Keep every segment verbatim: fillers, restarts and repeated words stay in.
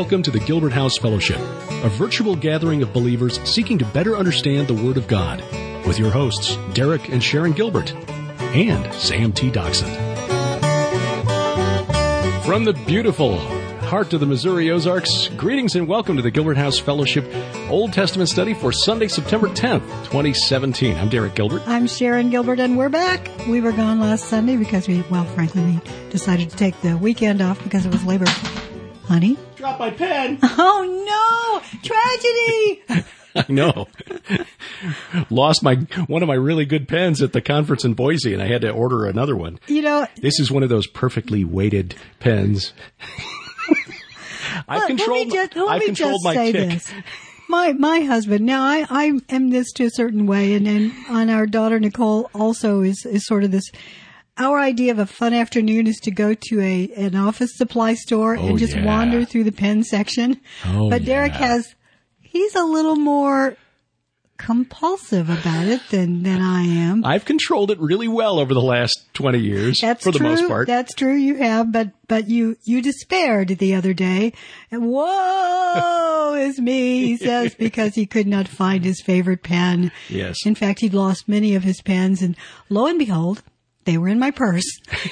Welcome to the Gilbert House Fellowship, a virtual gathering of believers seeking to better understand the Word of God, with your hosts, Derek and Sharon Gilbert, and Sam T. Doxson. From the beautiful heart of the Missouri Ozarks, greetings and welcome to the Gilbert House Fellowship Old Testament study for Sunday, September tenth, twenty seventeen. I'm Derek Gilbert. I'm Sharon Gilbert, and we're back. We were gone last Sunday because we, well, frankly, we decided to take the weekend off because it was Labor. Honey? Drop my pen. Oh, no! Tragedy! I know. Lost my one of my really good pens at the conference in Boise, and I had to order another one. You know, this is one of those perfectly weighted pens. I've let, controlled. Let me just, let I've me controlled just my say tick. This. My my husband. Now I I am this to a certain way, and then on our daughter Nicole also is is sort of this. Our idea of a fun afternoon is to go to a an office supply store oh, and just yeah. wander through the pen section. Oh, but Derek yeah. has. He's a little more compulsive about it than, than I am. I've controlled it really well over the last twenty years, That's for the true. most part. That's true, you have, but, but you, you despaired the other day. And woe is me, he says, because he could not find his favorite pen. Yes. In fact, he'd lost many of his pens, and lo and behold, they were in my purse.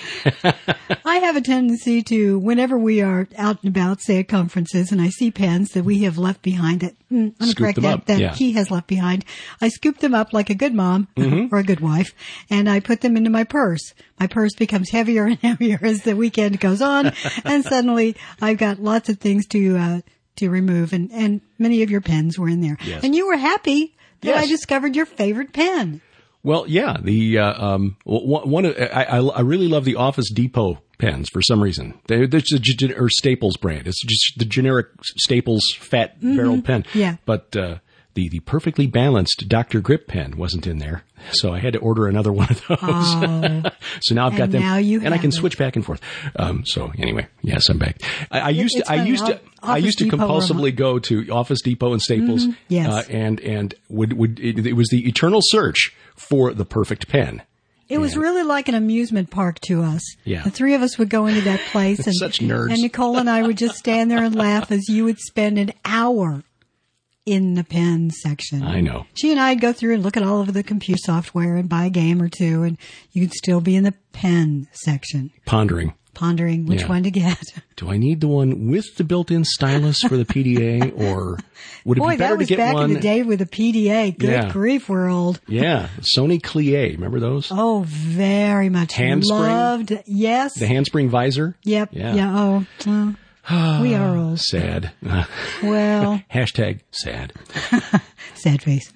I have a tendency to, whenever we are out and about, say at conferences, and I see pens that we have left behind, that mm, I'm Scoop correct them that, up. that Yeah. he has left behind, I scoop them up like a good mom Mm-hmm. or a good wife, and I put them into my purse. My purse becomes heavier and heavier as the weekend goes on, and suddenly I've got lots of things to uh, to remove, and, and many of your pens were in there. Yes. And you were happy that Yes. I discovered your favorite pen. Well, yeah, the uh, um, one, one I, I, I really love the Office Depot pens for some reason. They're, they're just a, or Staples brand. It's just the generic Staples fat Mm-hmm. barrel pen. Yeah. But uh, the the perfectly balanced Doctor Grip pen wasn't in there, so I had to order another one of those. Oh. So now I've got And them, now you and I have can it. switch back and forth. Um, so anyway, yes, I'm back. I, I used It's to, I funny. used to, I Office used to Depot compulsively go to Office Depot and Staples. Mm-hmm. Yes. Uh, and and would would it, it was the eternal search for the perfect pen. It was Yeah. really like an amusement park to us. Yeah. The three of us would go into that place, and Such nerds. And Nicole and I would just stand there and laugh as you would spend an hour in the pen section. I know. She and I'd go through and look at all of the computer software and buy a game or two, and you'd still be in the pen section, Pondering. pondering which Yeah. one to get. Do I need the one with the built-in stylus for the P D A, or would it Boy, be better that was to get back one? in the day with a P D A. Good Yeah. grief, we're old. Yeah, Sony Clie. Remember those? Oh, very much Handspring? loved. Yes. The handspring visor. Yep. Yeah. Yeah. Oh, well, we are old. Sad. Well, Hashtag sad. sad face.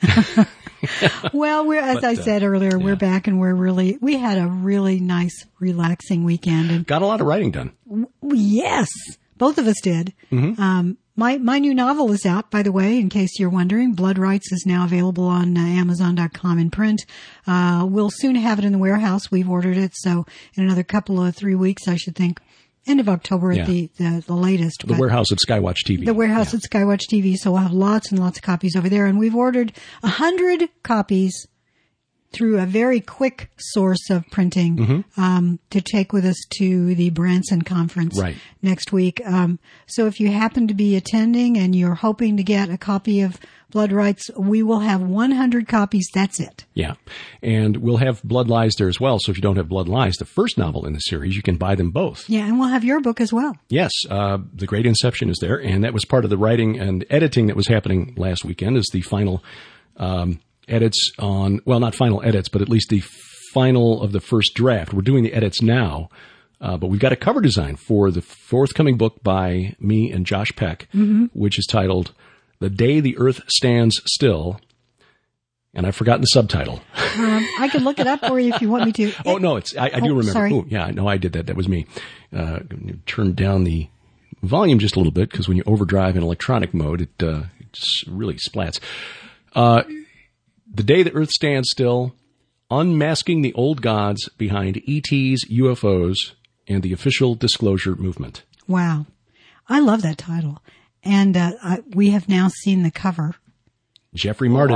Well, we're, as But, I uh, said earlier, yeah. we're back, and we're really, we had a really nice, relaxing weekend. And Got a lot of writing done. yes, both of us did. Mm-hmm. Um, my, my new novel is out, by the way, in case you're wondering. Blood Rights is now available on uh, Amazon dot com in print. Uh, we'll soon have it in the warehouse. We've ordered it. So in another couple of three weeks, I should think, end of October Yeah. at the, the, the latest. The But- warehouse at Skywatch T V. The warehouse at Skywatch T V, so we'll have lots and lots of copies over there. And we've ordered a hundred copies through a very quick source of printing Mm-hmm. um, to take with us to the Branson conference Right. next week. Um, so if you happen to be attending and you're hoping to get a copy of Blood Rights, we will have one hundred copies. That's it. Yeah. And we'll have Blood Lies there as well. So if you don't have Blood Lies, the first novel in the series, you can buy them both. Yeah, and we'll have your book as well. Yes, uh, The Great Inception is there, and that was part of the writing and editing that was happening last weekend as the final um, edits on, well, not final edits, but at least the final of the first draft. We're doing the edits now, uh, but we've got a cover design for the forthcoming book by me and Josh Peck, Mm-hmm. which is titled The Day the Earth Stands Still, and I've forgotten the subtitle. Um, I can look it up for you if you want me to. Oh, no, it's, I, I do Oh, remember. sorry. Oh, yeah, no, I did that. That was me. Uh, turned down the volume just a little bit because when you overdrive in electronic mode, it, uh, it just really splats. Uh, the Day the Earth Stands Still, Unmasking the Old Gods Behind E Ts, U F Os, and the Official Disclosure Movement. Wow. I love that title. And uh, I, we have now seen the cover. Jeffrey Martis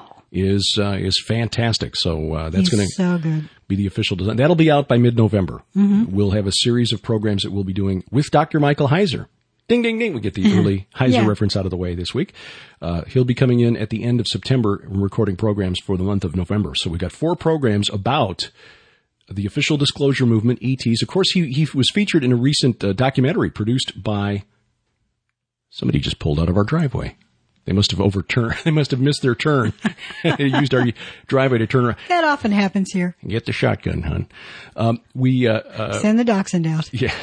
is uh, is fantastic. So uh, that's He's going to so good. be the official design. That'll be out by mid-November. Mm-hmm. We'll have a series of programs that we'll be doing with Doctor Michael Heiser Ding, ding, ding. We get the early Heiser Yeah. reference out of the way this week. Uh, he'll be coming in at the end of September and recording programs for the month of November. So we've got four programs about the official disclosure movement, E Ts. Of course, he, he was featured in a recent uh, documentary produced by somebody just pulled out of our driveway. They must have overturned. They must have missed their turn. They used our driveway to turn around. That often happens here. Get the shotgun, hon. Um, we uh, uh, Send the dachshund out. yeah.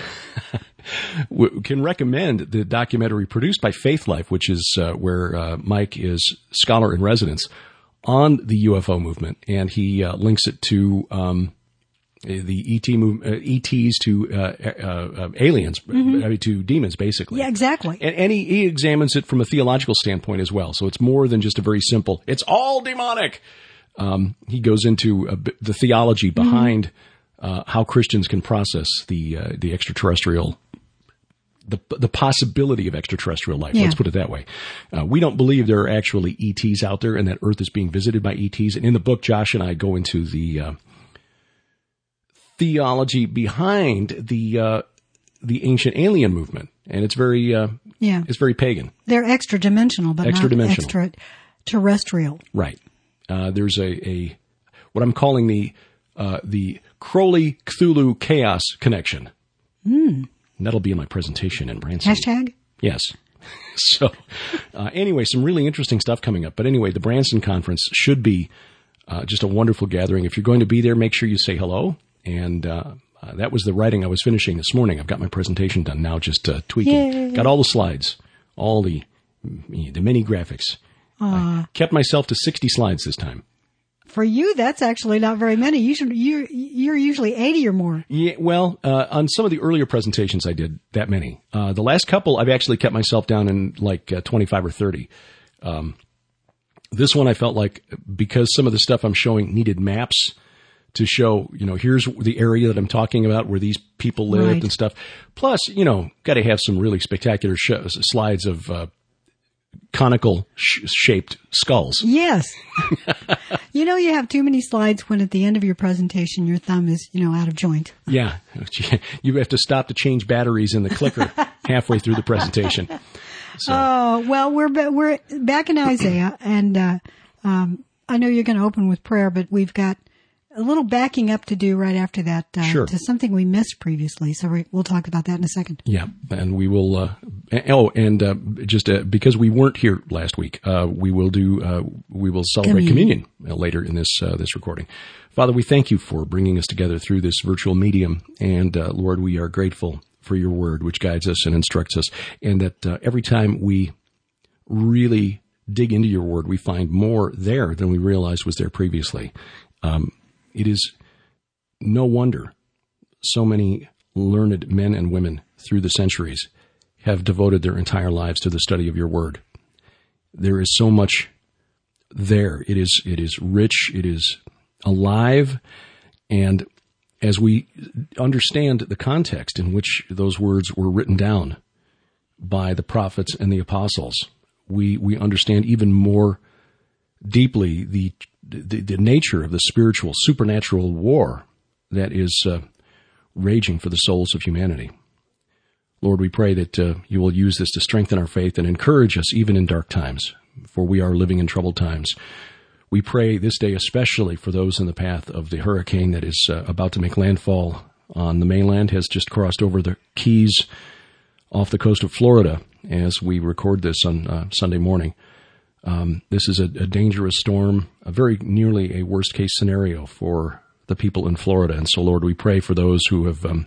We can recommend the documentary produced by Faith Life, which is uh, where uh, Mike is scholar in residence on the U F O movement, and he uh, links it to um, the E T move, uh, E Ts to uh, uh, uh, aliens, mm-hmm. I mean, to demons, basically. Yeah, exactly. And, and he, he examines it from a theological standpoint as well. So it's more than just a very simple, it's all demonic. Um, he goes into a, the theology behind mm-hmm. uh, how Christians can process the uh, the extraterrestrial The, the possibility of extraterrestrial life. Yeah. Let's put it that way. Uh, we don't believe there are actually E Ts out there and that Earth is being visited by E Ts. And in the book, Josh and I go into the uh, theology behind the uh, the ancient alien movement, and it's very uh, yeah, it's very pagan. They're extra dimensional, but Extra not dimensional. extra terrestrial. Right. Uh, there's a, a what I'm calling the uh, the Crowley Cthulhu Chaos connection. Hmm. And that'll be in my presentation in Branson. Hashtag? Yes. So, uh, anyway, some really interesting stuff coming up. But anyway, the Branson conference should be uh, just a wonderful gathering. If you're going to be there, make sure you say hello. And uh, uh, that was the writing I was finishing this morning. I've got my presentation done now, just uh, tweaking. Yay. Got all the slides, all the the mini graphics. Uh, I kept myself to sixty slides this time. For you, that's actually not very many. You should, you're, you're usually eighty or more. Yeah, well, uh, on some of the earlier presentations, I did that many. Uh, the last couple, I've actually kept myself down in like uh, twenty-five or thirty. Um, this one, I felt like because some of the stuff I'm showing needed maps to show, you know, here's the area that I'm talking about where these people lived Right. and stuff. Plus, you know, got to have some really spectacular sh- slides of uh, conical sh- shaped skulls. Yes. You know, you have too many slides when at the end of your presentation, your thumb is, you know, out of joint. Yeah. You have to stop to change batteries in the clicker halfway through the presentation. So. Oh, well, we're, ba- we're back in Isaiah, and uh, um, I know you're going to open with prayer, but we've got a little backing up to do right after that uh, Sure. to something we missed previously. So we, we'll talk about that in a second. Yeah, and we will. Uh, oh, and uh, just uh, because we weren't here last week, uh, we will do. Uh, we will celebrate communion, communion uh, later in this uh, this recording. Father, we thank you for bringing us together through this virtual medium, and uh, Lord, we are grateful for your word, which guides us and instructs us, and that uh, every time we really dig into your word, we find more there than we realized was there previously. Um, It is no wonder so many learned men and women through the centuries have devoted their entire lives to the study of your word. There is so much there. It is, it is rich. It is alive. And as we understand the context in which those words were written down by the prophets and the apostles, we, we understand even more deeply the The, the nature of the spiritual, supernatural war that is uh, raging for the souls of humanity. Lord, we pray that uh, you will use this to strengthen our faith and encourage us even in dark times, for we are living in troubled times. We pray this day especially for those in the path of the hurricane that is uh, about to make landfall on the mainland, has just crossed over the Keys off the coast of Florida as we record this on uh, Sunday morning. Um, this is a, a dangerous storm, a very nearly a worst-case scenario for the people in Florida. And so, Lord, we pray for those who have um,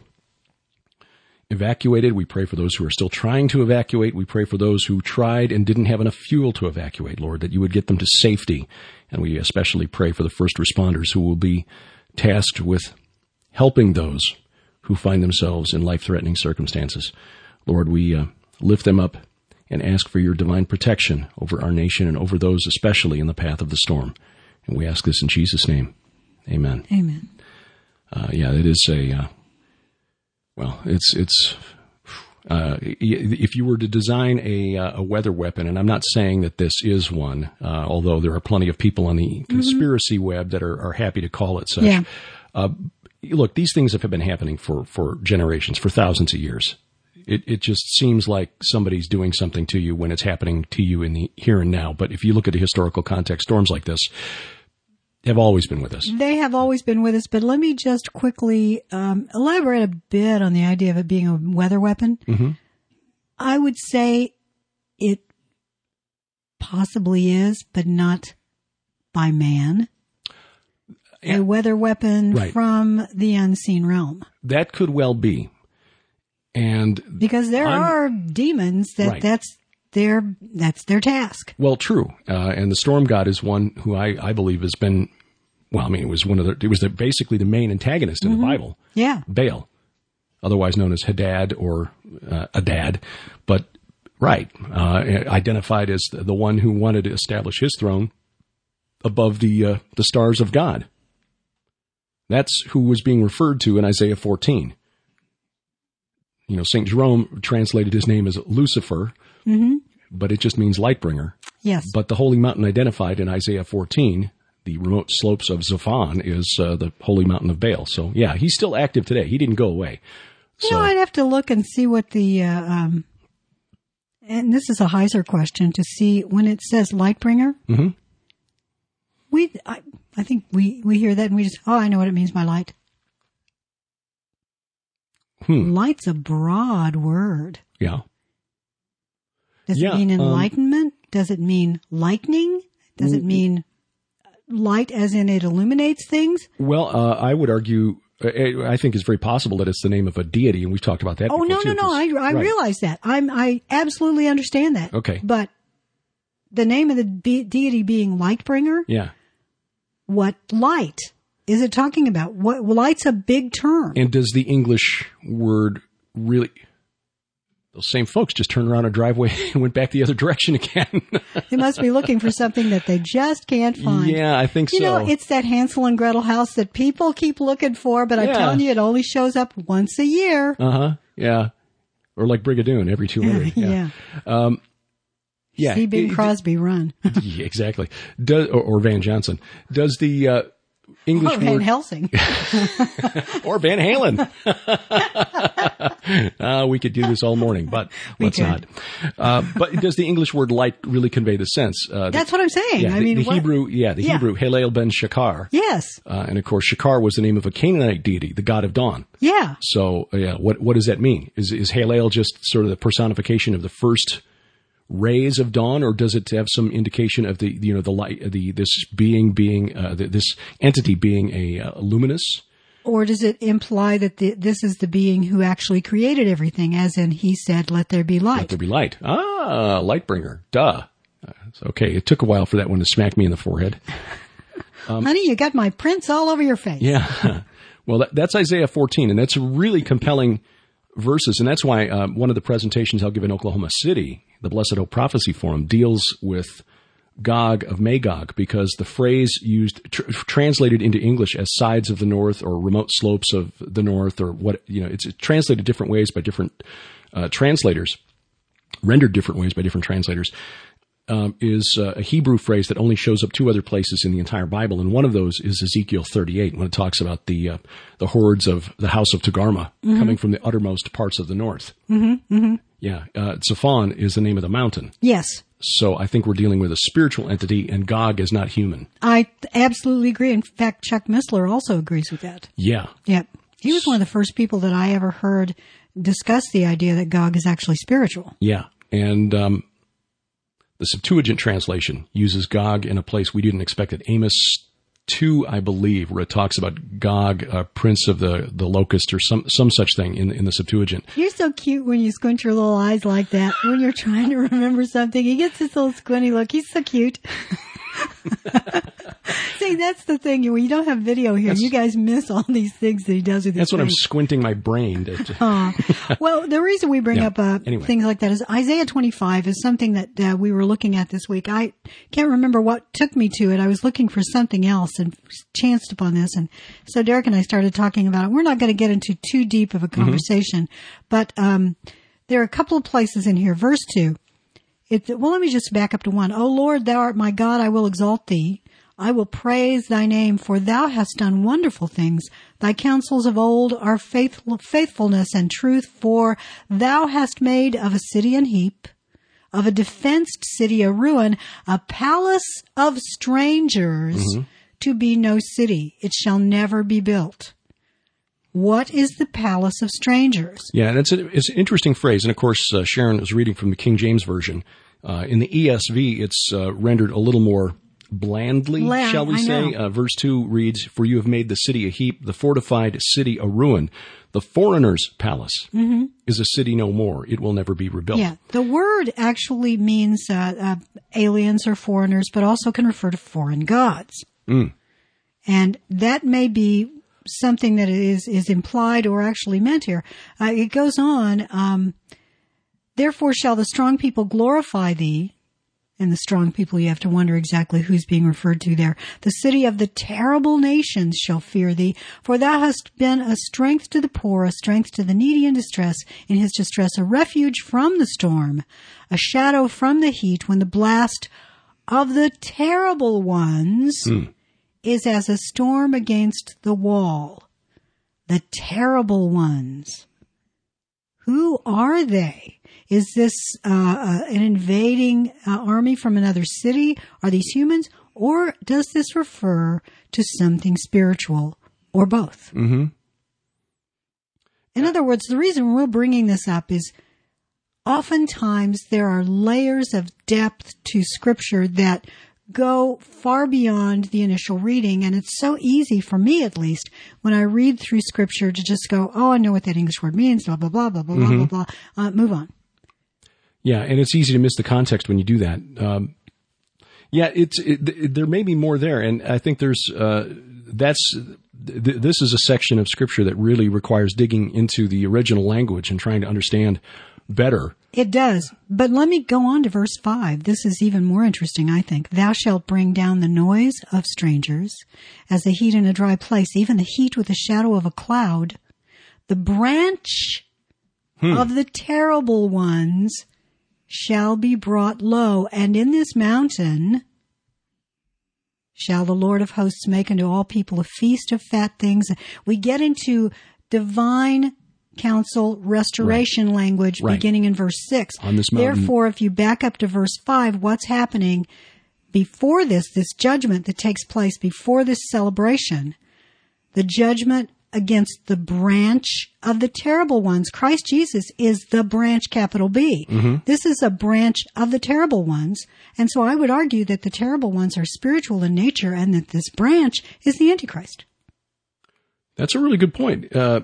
evacuated. We pray for those who are still trying to evacuate. We pray for those who tried and didn't have enough fuel to evacuate, Lord, that you would get them to safety. And we especially pray for the first responders who will be tasked with helping those who find themselves in life-threatening circumstances. Lord, we uh, lift them up and ask for your divine protection over our nation and over those especially in the path of the storm. And we ask this in Jesus' name. Amen. Amen. Uh, yeah, it is a, uh, well, it's, it's, uh, if you were to design a, a weather weapon, and I'm not saying that this is one, uh, although there are plenty of people on the conspiracy mm-hmm. web that are, are happy to call it such. Yeah. Uh, look, these things have been happening for, for generations, for thousands of years. It it just seems like somebody's doing something to you when it's happening to you in the here and now. But if you look at the historical context, storms like this have always been with us. They have always been with us, but let me just quickly um, elaborate a bit on the idea of it being a weather weapon. Mm-hmm. I would say it possibly is, but not by man. Yeah. A weather weapon Right. from the unseen realm. That could well be. And Because there I'm- are demons that Right. that's their that's their task. Well, true. Uh, and the storm god is one who I, I believe has been, well, I mean, it was one of the, it was the, basically the main antagonist in Mm-hmm. the Bible. Yeah. Baal, otherwise known as Hadad or uh, Adad, but right, uh, identified as the, the one who wanted to establish his throne above the uh, the stars of God. That's who was being referred to in Isaiah fourteen. You know, Saint Jerome translated his name as Lucifer, Mm-hmm. but it just means light bringer. Yes. But the holy mountain identified in Isaiah fourteen, the remote slopes of Zophon, is uh, the holy mountain of Baal. So, yeah, he's still active today. He didn't go away. You So, know, I'd have to look and see what the, uh, um, and this is a Heiser question, to see when it says Lightbringer. Mm-hmm. We, I, I think we, we hear that and we just, oh, I know what it means by light. Hmm. Light's a broad word. yeah. Does Yeah, it mean um, enlightenment? Does it mean lightning? Does it mean light as in it illuminates things? Well, uh, I would argue, uh, I think it's very possible that it's the name of a deity, and we've talked about that Oh, before, no, too, no, no. I, 'cause- I right. realize that. I'm, I absolutely understand that. Okay. But the name of the be- deity being Lightbringer, Yeah. what light is it talking about? What light's a big term. And does the English word really... Those same folks just turned around a driveway and went back the other direction again. They must be looking for something that they just can't find. Yeah, I think You so. know, it's that Hansel and Gretel house that people keep looking for, but I'm Yeah. telling you, it only shows up once a year. Uh-huh. Yeah. Or like Brigadoon every two hundred. Yeah. Yeah. Yeah. See Bing It- Crosby run. Yeah, exactly. Does, or, or Van Johnson. Does the uh, English Or Van word... Helsing. Or Van Halen. uh, we could do this all morning, but We let's could. not. Uh, but does the English word light really convey the sense? Uh, That's what I'm saying. yeah, I the, mean, the what- Hebrew, yeah, the Yeah. Hebrew, Halel ben Shakar. Yes. Uh, and of course, Shakar was the name of a Canaanite deity, the god of dawn. Yeah. So, uh, yeah, what what does that mean? Is is Halel just sort of the personification of the first rays of dawn, or does it have some indication of the you know the light, the this being being uh, the, this entity being a uh, luminous? Or does it imply that the, this is the being who actually created everything, as in he said, let there be light? Let there be light. Ah, light bringer. Duh. Uh, it's okay. It took a while for that one to smack me in the forehead. Honey, you got my prints all over your face. Yeah. Well, that, that's Isaiah fourteen, and that's really compelling verses, and that's why uh, one of the presentations I'll give in Oklahoma City, the Blessed Hope Prophecy Forum, deals with Gog of Magog, because the phrase used tr- translated into English as sides of the north or remote slopes of the north, or what, you know, it's translated different ways by different uh, translators, rendered different ways by different translators. Um, is uh, a Hebrew phrase that only shows up two other places in the entire Bible, and one of those is Ezekiel thirty-eight, when it talks about the uh, the hordes of the house of Togarmah mm-hmm. coming from the uttermost parts of the north. Mm-hmm, mm-hmm. Yeah, uh, Zophon is the name of the mountain. Yes. So I think we're dealing with a spiritual entity, and Gog is not human. I absolutely agree. In fact, Chuck Missler also agrees with that. Yeah. Yep. He was one of the first people that I ever heard discuss the idea that Gog is actually spiritual. Yeah. And um, the Septuagint translation uses Gog in a place we didn't expect it. Amos two, I believe, where it talks about Gog, uh, prince of the, the locust, or some some such thing in in the Septuagint. You're so cute when you squint your little eyes like that when you're trying to remember something. He gets this little squinty look. He's so cute. See, that's the thing. When you don't have video here, That's- you guys miss all these things that he does with his That's what I'm face. squinting my brain to. Uh, well, the reason we bring Yeah. up uh, Anyway. things like that is Isaiah twenty-five is something that uh, we were looking at this week. I can't remember what took me to it. I was looking for something else and chanced upon this. And so Derek and I started talking about it. We're not going to get into too deep of a conversation, but um, there are a couple of places in here. Verse two. It, well, let me just back up to one. Oh, Lord, thou art my God. I will exalt thee. I will praise thy name, for thou hast done wonderful things. Thy counsels of old are faithful, faithfulness and truth, for thou hast made of a city an heap, of a defenced city a ruin, a palace of strangers mm-hmm. to be no city. It shall never be built. What is the palace of strangers? Yeah, and it's, a, it's an interesting phrase. And of course, uh, Sharon was reading from the King James Version. Uh, in the E S V, it's uh, rendered a little more blandly, Bland, shall we I say. Uh, verse two reads, for you have made the city a heap, the fortified city a ruin. The foreigner's palace mm-hmm. is a city no more. It will never be rebuilt. Yeah, the word actually means uh, uh, aliens or foreigners, but also can refer to foreign gods. Mm. And that may be something that is, is implied or actually meant here. Uh, it goes on, um, therefore shall the strong people glorify thee. And the strong people, you have to wonder exactly who's being referred to there. The city of the terrible nations shall fear thee, for thou hast been a strength to the poor, a strength to the needy in distress, in his distress, a refuge from the storm, a shadow from the heat, when the blast of the terrible ones mm. is as a storm against the wall. The terrible ones. Who are they? Is this uh, uh, an invading uh, army from another city? Are these humans? Or does this refer to something spiritual or both? Mm-hmm. In other words, the reason we're bringing this up is oftentimes there are layers of depth to Scripture that go far beyond the initial reading, and it's so easy, for me at least, when I read through Scripture to just go, oh, I know what that English word means, blah, blah, blah, blah, blah, mm-hmm. blah, blah, blah, uh, move on. Yeah, and it's easy to miss the context when you do that. Um, yeah, it's it, it, there may be more there, and I think there's uh, that's th- this is a section of Scripture that really requires digging into the original language and trying to understand better. It does, but let me go on to verse five. This is even more interesting, I think. Thou shalt bring down the noise of strangers as the heat in a dry place, even the heat with the shadow of a cloud. The branch hmm. of the terrible ones shall be brought low, and in this mountain shall the Lord of hosts make unto all people a feast of fat things. We get into divine counsel restoration right. language right. beginning in verse six. On this mountain. Therefore, if you back up to verse five, what's happening before this, this judgment that takes place before this celebration, the judgment against the branch of the terrible ones. Christ Jesus is the branch, capital B. Mm-hmm. This is a branch of the terrible ones. And so I would argue that the terrible ones are spiritual in nature and that this branch is the Antichrist. That's a really good point. Uh,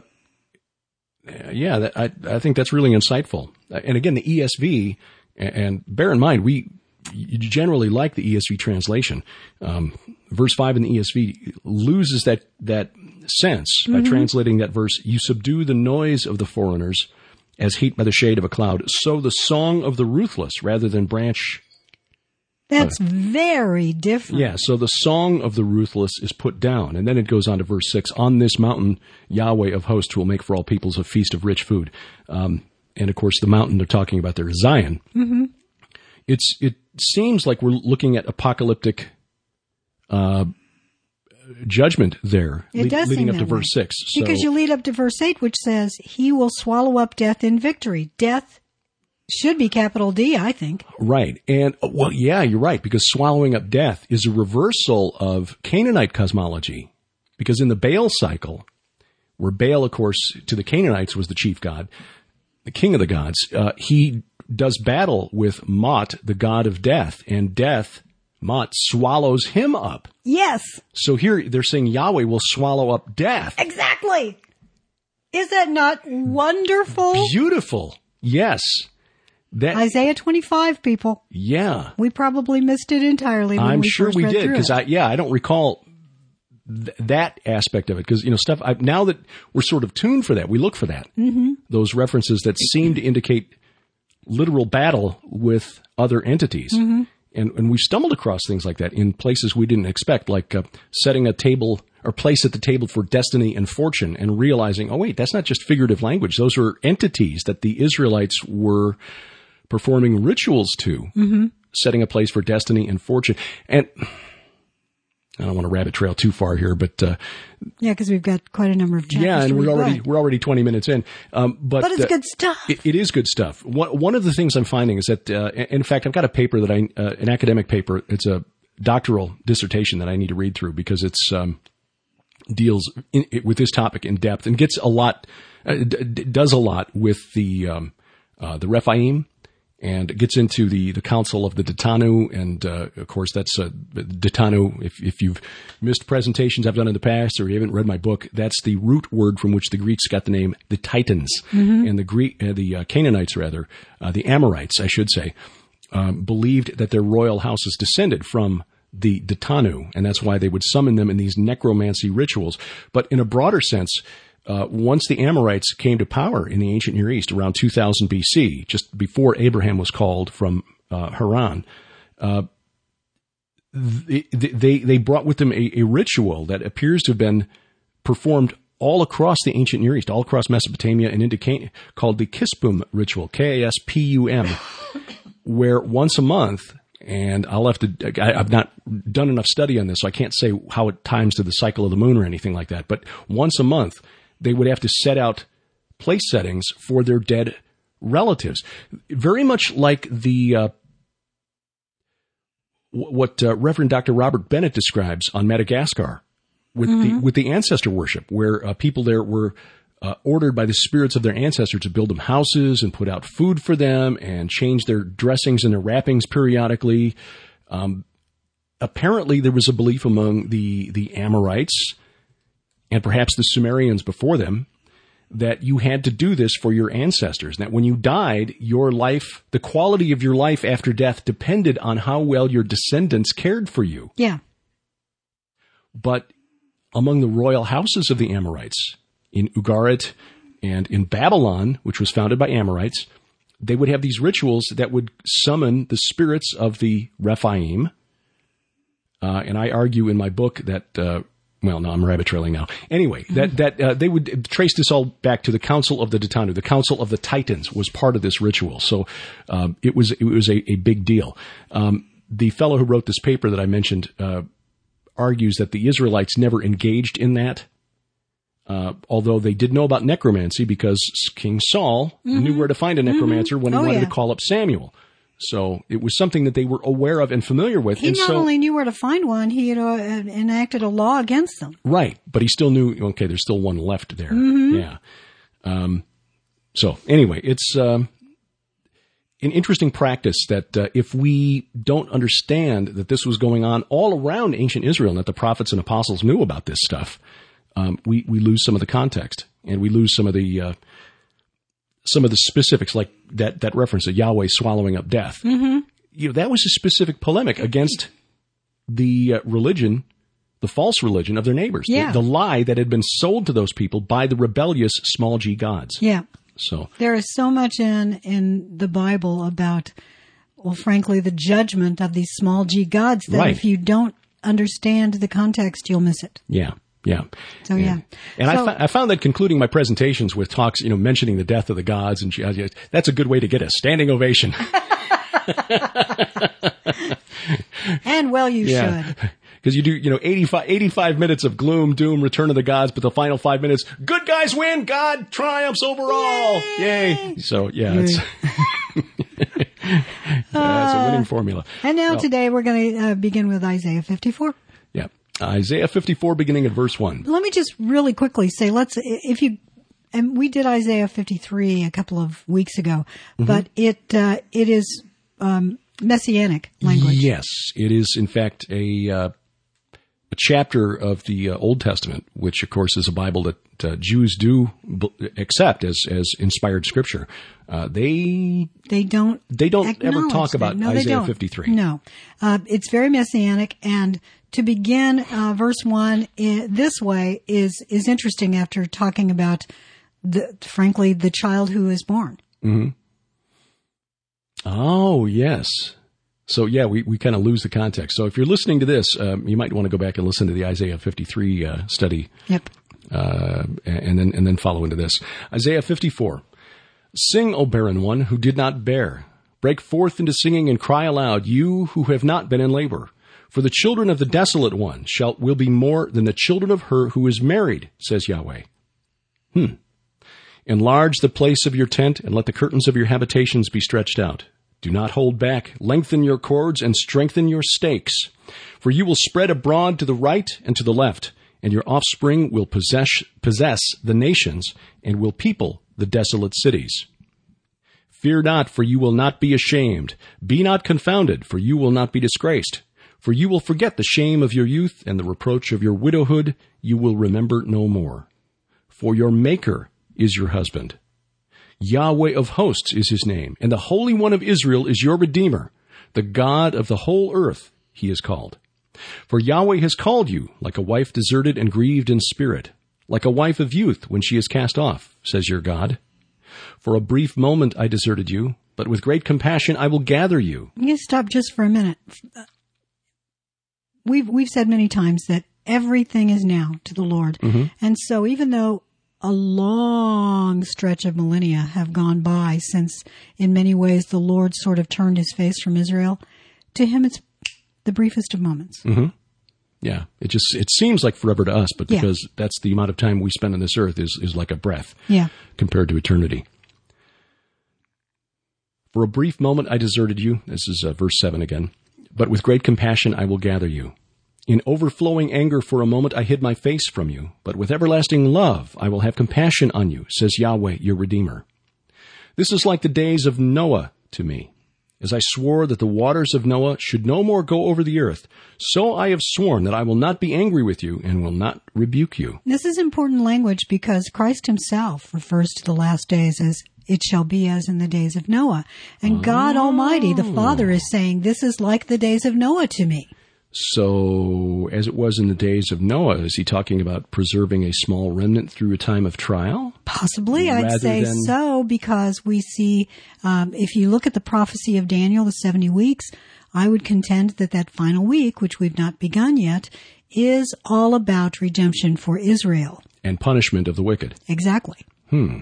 yeah, that, I, I think that's really insightful. And again, the E S V, and bear in mind, we generally like the E S V translation. Um, verse five in the E S V loses that, that sense mm-hmm. by translating that verse. You subdue the noise of the foreigners as heat by the shade of a cloud. So the song of the ruthless rather than branch. That's uh, very different. Yeah. So the song of the ruthless is put down. And then it goes on to verse six. On this mountain, Yahweh of hosts will make for all peoples a feast of rich food. Um, and of course the mountain they're talking about there is Zion. Mm-hmm. It's, it seems like we're looking at apocalyptic, uh, judgment there, it le- does leading seem up to that way. verse six. So, because you lead up to verse eight, which says, he will swallow up death in victory. Death should be capital D, I think. Right. And, well, yeah, you're right, because swallowing up death is a reversal of Canaanite cosmology. Because in the Baal cycle, where Baal, of course, to the Canaanites was the chief god, the king of the gods, uh, he does battle with Mot, the god of death, and death, Mot, swallows him up. Yes. So here they're saying Yahweh will swallow up death. Exactly. Is that not wonderful? Beautiful. Yes. That, Isaiah twenty-five, people. Yeah. We probably missed it entirely when I'm we sure first we read did, through because it. I, yeah, I don't recall th- that aspect of it. Because, you know, stuff, I, now that we're sort of tuned for that, we look for that. Mm-hmm. Those references that seem to indicate literal battle with other entities. Mm-hmm. And, and we've stumbled across things like that in places we didn't expect, like uh, setting a table or place at the table for destiny and fortune and realizing, oh, wait, that's not just figurative language. Those are entities that the Israelites were performing rituals to, mm-hmm. setting a place for destiny and fortune. And I don't want to rabbit trail too far here, but uh, yeah, because we've got quite a number of chapters. Yeah, and we're already we're already twenty minutes in. Um, but but it's uh, good stuff. It, it is good stuff. One, one of the things I'm finding is that, uh, in fact, I've got a paper that I, uh, an academic paper. It's a doctoral dissertation that I need to read through because it's um, deals in, it, with this topic in depth and gets a lot, uh, d- d- does a lot with the um, uh, the Rephaim. And it gets into the, the council of the Ditanu. And, uh, of course, that's, uh, Ditanu. If, if you've missed presentations I've done in the past or you haven't read my book, that's the root word from which the Greeks got the name the Titans. Mm-hmm. And the Greek, uh, the uh, Canaanites, rather, uh, the Amorites, I should say, um, believed that their royal houses descended from the Ditanu. And that's why they would summon them in these necromancy rituals. But in a broader sense, Uh, once the Amorites came to power in the ancient Near East around two thousand B C, just before Abraham was called from uh, Haran, uh, they, they they brought with them a, a ritual that appears to have been performed all across the ancient Near East, all across Mesopotamia and into Canaan, called the Kispum ritual, K A S P U M, where once a month, and I'll have to, I, I've not done enough study on this, so I can't say how it times to the cycle of the moon or anything like that, but once a month, they would have to set out place settings for their dead relatives. Very much like the uh, what uh, Reverend Doctor Robert Bennett describes on Madagascar with mm-hmm. the with the ancestor worship, where uh, people there were uh, ordered by the spirits of their ancestors to build them houses and put out food for them and change their dressings and their wrappings periodically. Um, apparently, there was a belief among the the Amorites and perhaps the Sumerians before them, that you had to do this for your ancestors. That when you died, your life, the quality of your life after death depended on how well your descendants cared for you. Yeah. But among the royal houses of the Amorites, in Ugarit and in Babylon, which was founded by Amorites, they would have these rituals that would summon the spirits of the Rephaim. Uh, and I argue in my book that... Uh, Well, no, I'm rabbit trailing now. Anyway, that that uh, they would trace this all back to the Council of the Ditanu. The Council of the Titans was part of this ritual, so um, it was it was a, a big deal. Um, the fellow who wrote this paper that I mentioned uh, argues that the Israelites never engaged in that, uh, although they did know about necromancy because King Saul mm-hmm. knew where to find a necromancer mm-hmm. when he oh, wanted yeah. to call up Samuel. So it was something that they were aware of and familiar with. He and not so, only knew where to find one, he had uh, enacted a law against them. Right. But he still knew, okay, there's still one left there. Mm-hmm. Yeah. Um, so anyway, it's um, an interesting practice that uh, if we don't understand that this was going on all around ancient Israel and that the prophets and apostles knew about this stuff, um, we, we lose some of the context and we lose some of the... Uh, some of the specifics, like that, that reference to Yahweh swallowing up death. Mm-hmm. You know, that was a specific polemic against the uh, religion, the false religion of their neighbors. Yeah. The, the lie that had been sold to those people by the rebellious small g gods. Yeah. So there is so much in, in the Bible about, well, frankly, the judgment of these small g gods that right. if you don't understand the context, you'll miss it. Yeah. Yeah. So, and, yeah. And so, I, fa- I found that concluding my presentations with talks, you know, mentioning the death of the gods, and that's a good way to get a standing ovation. And well, you yeah. should. Because you do, you know, eighty-five, eighty-five minutes of gloom, doom, return of the gods, but the final five minutes, good guys win, God triumphs over all. Yay. Yay. So, yeah, Yay. it's... yeah, it's a winning formula. And now well, today we're going to uh, begin with Isaiah fifty-four. Yeah. Isaiah fifty-four, beginning at verse one. Let me just really quickly say, let's, if you, and we did Isaiah fifty-three a couple of weeks ago, mm-hmm. but it, uh, it is, um, messianic language. Yes. It is, in fact, a, uh, a chapter of the uh, Old Testament, which of course is a Bible that uh, Jews do b- accept as, as inspired scripture. Uh, they, they don't, they don't ever talk about no, Isaiah fifty-three. No. Uh, it's very messianic, and to begin, uh, verse one I- this way is, is interesting after talking about the, frankly, the child who is born. Mm-hmm. Oh, yes. So, yeah, we, we kind of lose the context. So if you're listening to this, um, you might want to go back and listen to the Isaiah fifty-three uh, study. Yep. Uh, and then and then follow into this. Isaiah fifty-four. Sing, O barren one who did not bear. Break forth into singing and cry aloud, you who have not been in labor. For the children of the desolate one shall will be more than the children of her who is married, says Yahweh. Hmm. Enlarge the place of your tent, and let the curtains of your habitations be stretched out. Do not hold back. Lengthen your cords and strengthen your stakes. For you will spread abroad to the right and to the left, and your offspring will possess, possess the nations and will people the desolate cities. Fear not, for you will not be ashamed. Be not confounded, for you will not be disgraced. For you will forget the shame of your youth, and the reproach of your widowhood you will remember no more. For your Maker is your husband. Yahweh of hosts is his name, and the Holy One of Israel is your Redeemer. The God of the whole earth he is called. For Yahweh has called you like a wife deserted and grieved in spirit, like a wife of youth when she is cast off, says your God. For a brief moment I deserted you, but with great compassion I will gather you. You stop just for a minute. We've we've said many times that everything is now to the Lord. Mm-hmm. And so even though a long stretch of millennia have gone by since, in many ways, the Lord sort of turned his face from Israel, to him it's the briefest of moments. Mm-hmm. Yeah, it just it seems like forever to us, but because yeah. that's the amount of time we spend on this earth is, is like a breath yeah. compared to eternity. For a brief moment I deserted you. This is uh, verse seven again. But with great compassion I will gather you. In overflowing anger for a moment I hid my face from you, but with everlasting love I will have compassion on you, says Yahweh, your Redeemer. This is like the days of Noah to me. As I swore that the waters of Noah should no more go over the earth, so I have sworn that I will not be angry with you and will not rebuke you. This is important language because Christ himself refers to the last days as it shall be as in the days of Noah. And oh. God Almighty, the Father, is saying, this is like the days of Noah to me. So, as it was in the days of Noah, is he talking about preserving a small remnant through a time of trial? Possibly, I'd say than... so, because we see, um, if you look at the prophecy of Daniel, the seventy weeks, I would contend that that final week, which we've not begun yet, is all about redemption for Israel. And punishment of the wicked. Exactly. Hmm.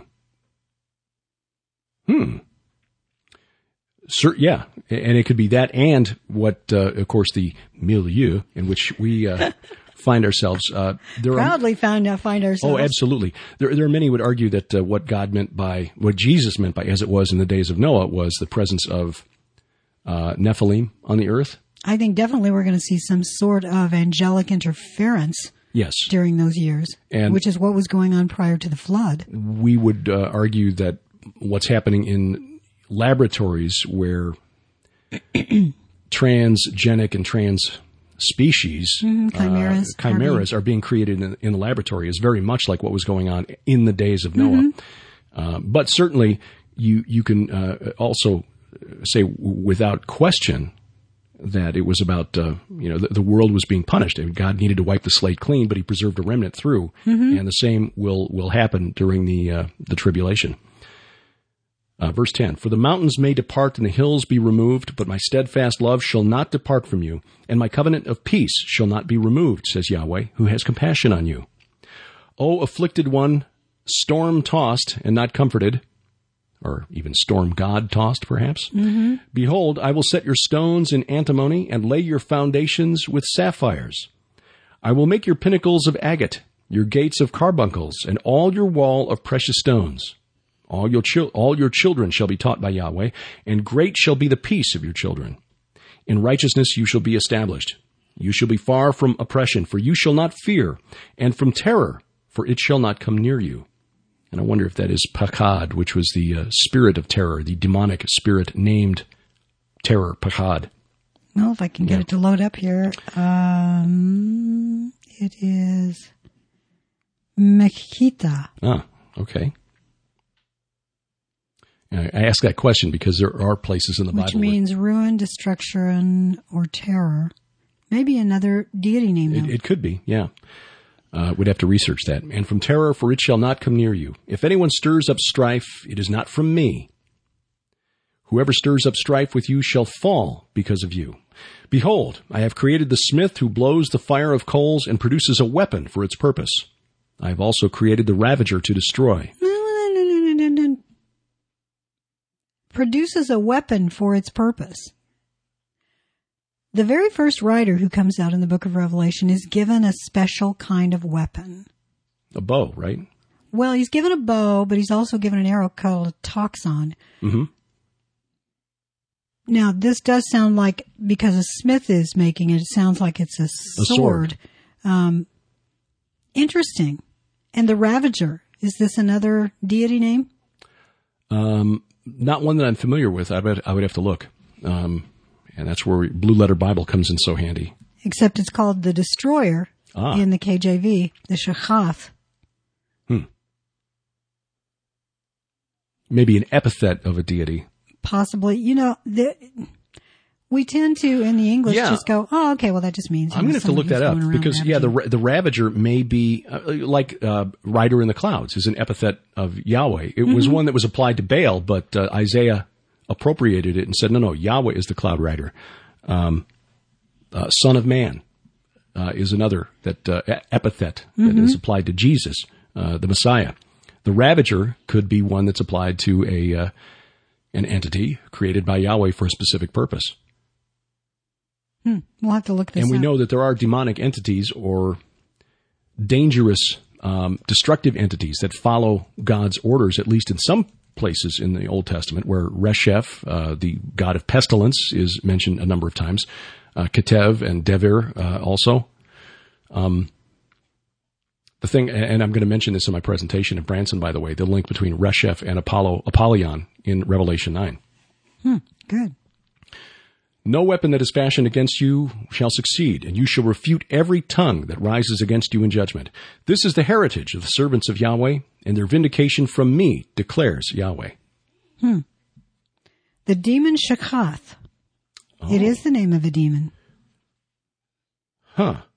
Hmm. Sir, yeah, and it could be that and what, uh, of course, the milieu in which we uh, find ourselves. Uh, there Proudly are, found, uh, find ourselves. Oh, absolutely. There, there are many who would argue that uh, what God meant by, what Jesus meant by, as it was in the days of Noah, was the presence of uh, Nephilim on the earth. I think definitely we're going to see some sort of angelic interference. Yes. During those years, and which is what was going on prior to the flood. We would uh, argue that what's happening in laboratories where transgenic and trans species, mm-hmm. chimeras, uh, chimeras are being created in, in the laboratory is very much like what was going on in the days of Noah. Mm-hmm. Uh, but certainly you, you can uh, also say without question that it was about, uh, you know, the, the world was being punished. God needed to wipe the slate clean, but he preserved a remnant through. Mm-hmm. And the same will, will happen during the, uh, the tribulation. Uh, verse ten, for the mountains may depart and the hills be removed, but my steadfast love shall not depart from you, and my covenant of peace shall not be removed, says Yahweh, who has compassion on you. O afflicted one, storm-tossed and not comforted, or even storm-god-tossed, perhaps, mm-hmm. behold, I will set your stones in antimony and lay your foundations with sapphires. I will make your pinnacles of agate, your gates of carbuncles, and all your wall of precious stones. All your, chil- all your children shall be taught by Yahweh, and great shall be the peace of your children. In righteousness you shall be established. You shall be far from oppression, for you shall not fear, and from terror, for it shall not come near you. And I wonder if that is Pachad, which was the uh, spirit of terror, the demonic spirit named terror, Pachad. Well, if I can get yeah. it to load up here, um, it is Mechita. Ah, okay. I ask that question because there are places in the Which Bible. Which means ruin, destruction, or terror. Maybe another deity name. It, it could be, yeah. Uh, we'd have to research that. And from terror, for it shall not come near you. If anyone stirs up strife, it is not from me. Whoever stirs up strife with you shall fall because of you. Behold, I have created the smith who blows the fire of coals and produces a weapon for its purpose. I have also created the ravager to destroy. Produces a weapon for its purpose. The very first rider who comes out in the book of Revelation is given a special kind of weapon. A bow, right? Well, he's given a bow, but he's also given an arrow called a toxon. Mm-hmm. Now, this does sound like, because a smith is making it, it sounds like it's a, a sword. sword. Um, interesting. And the Ravager, is this another deity name? Um, not one that I'm familiar with. I would, I would have to look. Um, and that's where we, Blue Letter Bible comes in so handy. Except it's called the Destroyer Ah. in the K J V, the Shechath. Hmm. Maybe an epithet of a deity. Possibly. You know, the, we tend to, in the English, Yeah. just go, oh, okay, well, that just means... I'm going to have to look that up because, yeah, the ravaging. the Ravager may be, uh, like uh, Rider in the Clouds is an epithet of Yahweh. It was Mm-hmm. one that was applied to Baal, but uh, Isaiah appropriated it and said, no, no, Yahweh is the Cloud Rider. Um, uh, Son of Man uh, is another that uh, epithet Mm-hmm. that is applied to Jesus, uh, the Messiah. The Ravager could be one that's applied to a uh, an entity created by Yahweh for a specific purpose. Hmm. We'll have to look this And we up. know that there are demonic entities or dangerous, um, destructive entities that follow God's orders, at least in some places in the Old Testament, where Resheph, uh, the god of pestilence, is mentioned a number of times. Uh, Ketev and Devir uh, also. Um, the thing, and I'm going to mention this in my presentation at Branson, by the way, the link between Resheph and Apollo, Apollyon in Revelation nine. Hmm. Good. No weapon that is fashioned against you shall succeed, and you shall refute every tongue that rises against you in judgment. This is the heritage of the servants of Yahweh, and their vindication from me, declares Yahweh. Hmm. The demon Shakath. Oh. It is the name of a demon. Huh.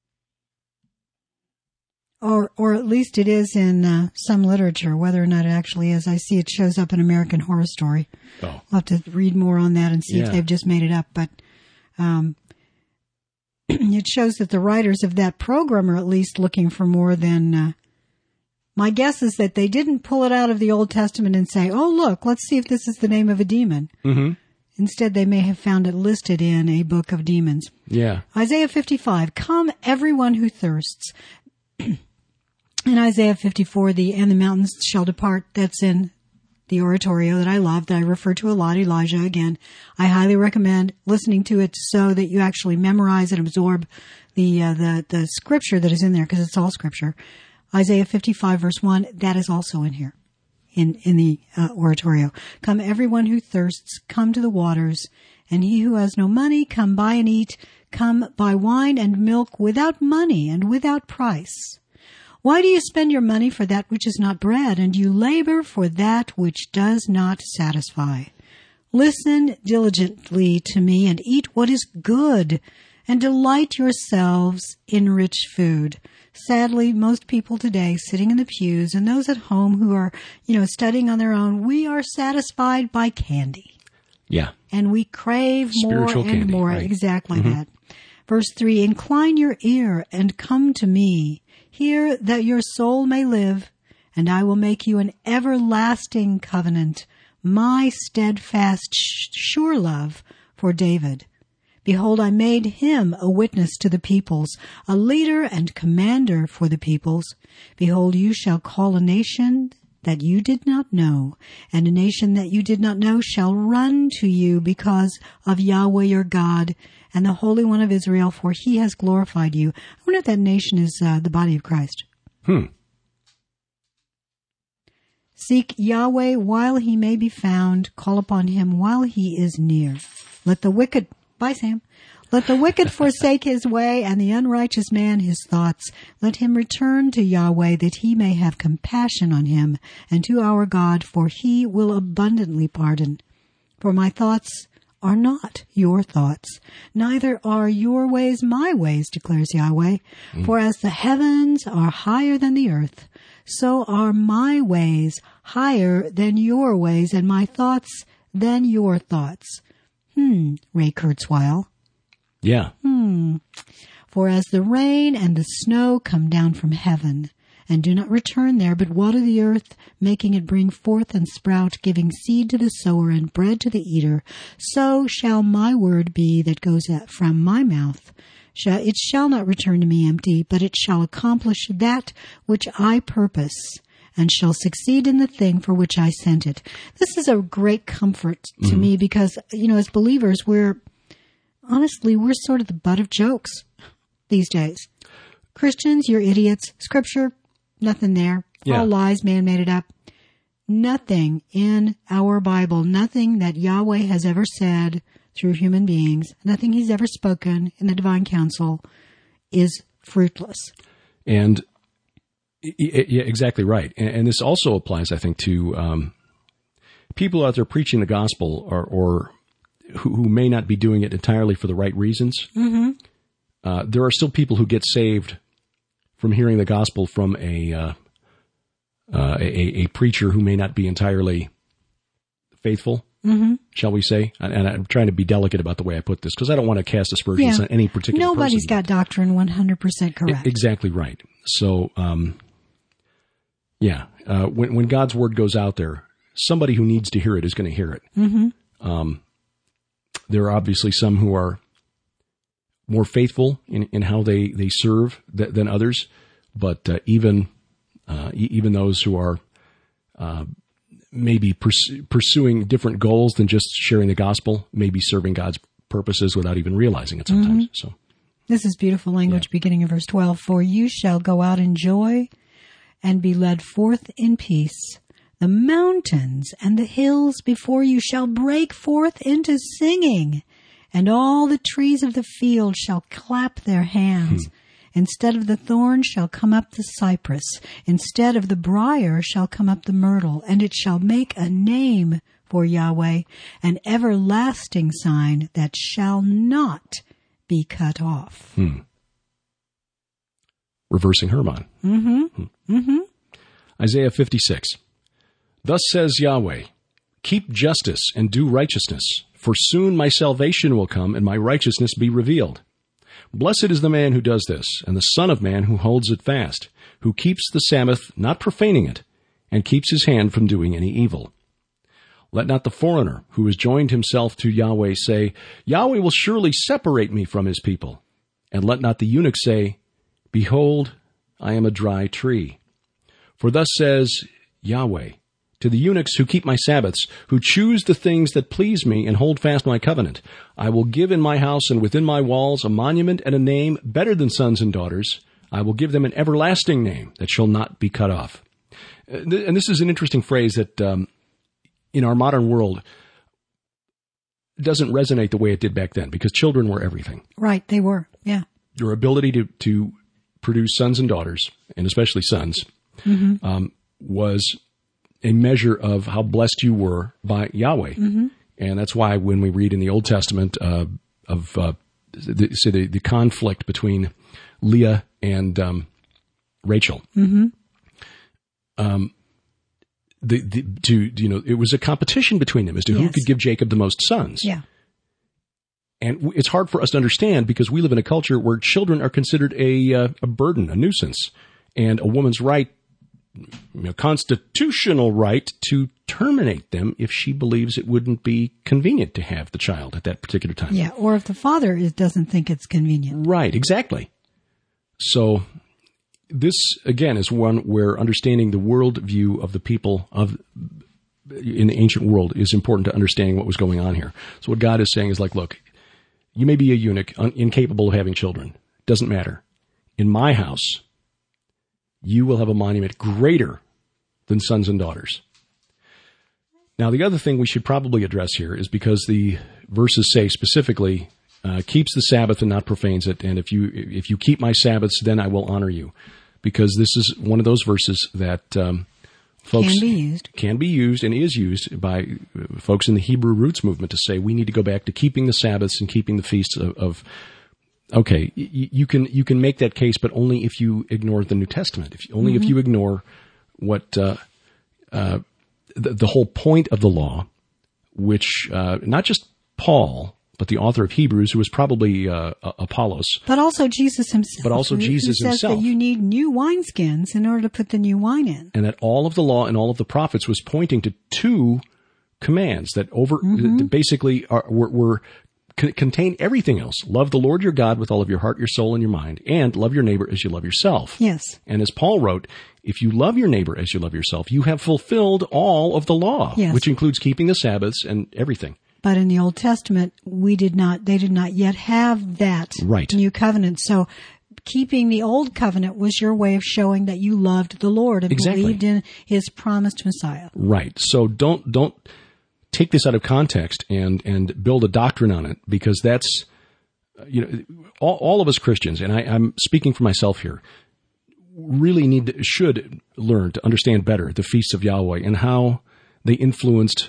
Or, or at least it is in uh, some literature. Whether or not it actually is, I see it shows up in American Horror Story. Oh. I'll have to read more on that and see Yeah. if they've just made it up. But um, it shows that the writers of that program are at least looking for more than... Uh, my guess is that they didn't pull it out of the Old Testament and say, oh, look, let's see if this is the name of a demon. Mm-hmm. Instead, they may have found it listed in a book of demons. Yeah. Isaiah fifty-five, come everyone who thirsts. In Isaiah fifty-four, the and the mountains shall depart. That's in the oratorio that I love, that I refer to a lot, Elijah. Again, I highly recommend listening to it so that you actually memorize and absorb the uh, the the scripture that is in there, because it's all scripture. Isaiah fifty-five, verse one, that is also in here, in in the uh, oratorio. Come everyone who thirsts, come to the waters, and he who has no money, come buy and eat. Come buy wine and milk without money and without price. Why do you spend your money for that which is not bread, and you labor for that which does not satisfy? Listen diligently to me and eat what is good, and delight yourselves in rich food. Sadly, most people today sitting in the pews and those at home who are, you know, studying on their own, we are satisfied by candy. Yeah. And we crave Spiritual more and candy, more. right. Exactly that. Verse three, incline your ear and come to me. Hear that your soul may live, and I will make you an everlasting covenant, my steadfast, sure love for David. Behold, I made him a witness to the peoples, a leader and commander for the peoples. Behold, you shall call a nation that you did not know, and a nation that you did not know shall run to you because of Yahweh your God and the Holy One of Israel, for he has glorified you. I wonder if that nation is uh, the body of Christ. Hmm. Seek Yahweh while he may be found. Call upon him while he is near. Let the wicked... Bye, Sam. Let the wicked forsake his way, and the unrighteous man his thoughts. Let him return to Yahweh, that he may have compassion on him, and to our God, for he will abundantly pardon. For my thoughts are not your thoughts, neither are your ways my ways, declares Yahweh. Mm. For as the heavens are higher than the earth, so are my ways higher than your ways, and my thoughts than your thoughts. Hmm, Ray Kurzweil. Yeah. Hmm. For as the rain and the snow come down from heaven, and do not return there, but water the earth, making it bring forth and sprout, giving seed to the sower and bread to the eater, so shall my word be that goes out from my mouth. It shall not return to me empty, but it shall accomplish that which I purpose, and shall succeed in the thing for which I sent it. This is a great comfort to mm-hmm. me because, you know, as believers, we're, honestly, we're sort of the butt of jokes these days. Christians, you're idiots. Scripture, nothing there. Yeah. All lies, man made it up. Nothing in our Bible, nothing that Yahweh has ever said through human beings, nothing he's ever spoken in the divine council is fruitless. And yeah, exactly right. And this also applies, I think, to um, people out there preaching the gospel or, or who, who may not be doing it entirely for the right reasons. Mm-hmm. Uh, there are still people who get saved from hearing the gospel from a, uh, uh, a, a preacher who may not be entirely faithful, mm-hmm. shall we say? And, and I'm trying to be delicate about the way I put this because I don't want to cast aspersions yeah. on any particular Nobody's person. got doctrine one hundred percent correct. Exactly right. So, um, yeah, uh, when, when God's word goes out there, somebody who needs to hear it is going to hear it. Mm-hmm. Um, there are obviously some who are more faithful in, in how they, they serve th- than others, but uh, even uh, e- even those who are uh, maybe pers- pursuing different goals than just sharing the gospel, may be serving God's purposes without even realizing it sometimes. Mm-hmm. So, this is beautiful language, yeah. Beginning of verse twelve. For you shall go out in joy and be led forth in peace. The mountains and the hills before you shall break forth into singing, and all the trees of the field shall clap their hands. Hmm. Instead of the thorn shall come up the cypress. Instead of the briar shall come up the myrtle, and it shall make a name for Yahweh, an everlasting sign that shall not be cut off. Hmm. Reversing Hermann. Mm-hmm. Hmm. Mm-hmm. Isaiah fifty-six. Thus says Yahweh, keep justice and do righteousness, for soon my salvation will come and my righteousness be revealed. Blessed is the man who does this, and the Son of Man who holds it fast, who keeps the Sabbath, not profaning it, and keeps his hand from doing any evil. Let not the foreigner who has joined himself to Yahweh say, Yahweh will surely separate me from his people. And let not the eunuch say, behold, I am a dry tree. For thus says Yahweh, to the eunuchs who keep my Sabbaths, who choose the things that please me and hold fast my covenant, I will give in my house and within my walls a monument and a name better than sons and daughters. I will give them an everlasting name that shall not be cut off. And this is an interesting phrase that um, in our modern world doesn't resonate the way it did back then, because children were everything. Right, they were, yeah. Your ability to, to produce sons and daughters, and especially sons, mm-hmm. um, was a measure of how blessed you were by Yahweh. Mm-hmm. And that's why when we read in the Old Testament uh, of uh, the, so the, the conflict between Leah and um, Rachel, mm-hmm. um, the, the, to, you know, it was a competition between them as to yes. who could give Jacob the most sons. Yeah. And it's hard for us to understand because we live in a culture where children are considered a, uh, a burden, a nuisance, and a woman's right, a constitutional right to terminate them if she believes it wouldn't be convenient to have the child at that particular time. Yeah, or if the father is, doesn't think it's convenient. Right, exactly. So this, again, is one where understanding the worldview of the people of in the ancient world is important to understanding what was going on here. So what God is saying is like, look, you may be a eunuch, un- incapable of having children. Doesn't matter. In my house, you will have a monument greater than sons and daughters. Now, the other thing we should probably address here is because the verses say specifically, uh, keeps the Sabbath and not profanes it, and if you if you keep my Sabbaths, then I will honor you. Because this is one of those verses that um, folks can be used. Can be used and is used by folks in the Hebrew roots movement to say we need to go back to keeping the Sabbaths and keeping the feasts of, of Okay, you can you can make that case, but only if you ignore the New Testament. If only mm-hmm. if you ignore what uh, uh, the, the whole point of the law, which uh, not just Paul, but the author of Hebrews, who was probably uh, Apollos. But also Jesus himself. But also who, Jesus who says himself. that you need new wineskins in order to put the new wine in. And that all of the law and all of the prophets was pointing to two commands that over mm-hmm. that basically are, were, were contain everything else. Love the Lord your God with all of your heart, your soul, and your mind, and love your neighbor as you love yourself. Yes. And as Paul wrote, if you love your neighbor as you love yourself, you have fulfilled all of the law, yes. which includes keeping the Sabbaths and everything. But in the Old Testament, we did not, they did not yet have that right. new covenant. So keeping the old covenant was your way of showing that you loved the Lord and exactly. believed in his promised Messiah. Right. So don't, don't, take this out of context and, and build a doctrine on it, because that's, you know, all, all of us Christians, and I, I'm speaking for myself here, really need to, should learn to understand better the feasts of Yahweh and how they influenced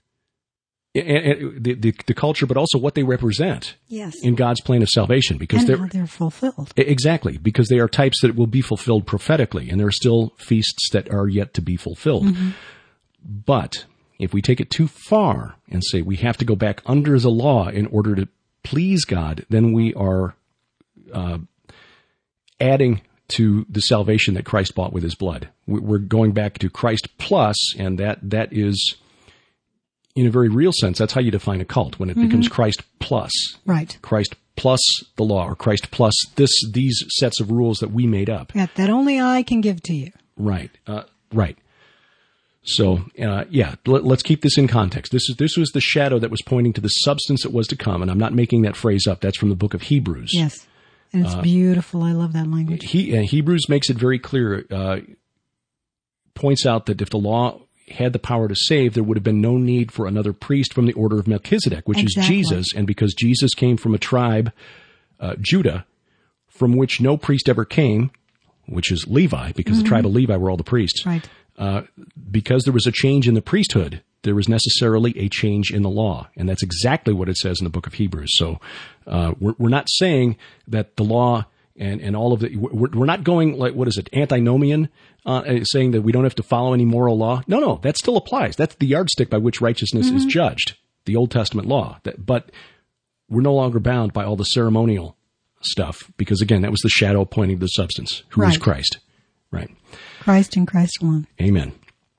and, and the, the, the culture, but also what they represent yes. in God's plan of salvation. Because and they're, how they're fulfilled. Exactly, because they are types that will be fulfilled prophetically, and there are still feasts that are yet to be fulfilled. Mm-hmm. But if we take it too far and say we have to go back under the law in order to please God, then we are uh, adding to the salvation that Christ bought with his blood. We're going back to Christ plus, and that that is, in a very real sense, that's how you define a cult, when it mm-hmm. becomes Christ plus. Right. Christ plus the law, or Christ plus this these sets of rules that we made up. Yeah, that only I can give to you. Right. Uh, right. So, uh, yeah, let, let's keep this in context. This is this was the shadow that was pointing to the substance that was to come, and I'm not making that phrase up. That's from the book of Hebrews. Yes, and it's uh, beautiful. I love that language. He, uh, Hebrews makes it very clear, uh, points out that if the law had the power to save, there would have been no need for another priest from the order of Melchizedek, which exactly. is Jesus, and because Jesus came from a tribe, uh, Judah, from which no priest ever came, which is Levi, because mm-hmm. the tribe of Levi were all the priests. Right. Uh, because there was a change in the priesthood, there was necessarily a change in the law. And that's exactly what it says in the book of Hebrews. So uh, we're, we're not saying that the law and, and all of the, we're, we're not going like, what is it, antinomian, uh, saying that we don't have to follow any moral law. No, no, that still applies. That's the yardstick by which righteousness mm-hmm. is judged, the Old Testament law. That, but we're no longer bound by all the ceremonial stuff, because again, that was the shadow pointing to the substance, who right. is Christ. Right. Christ and Christ alone. Amen.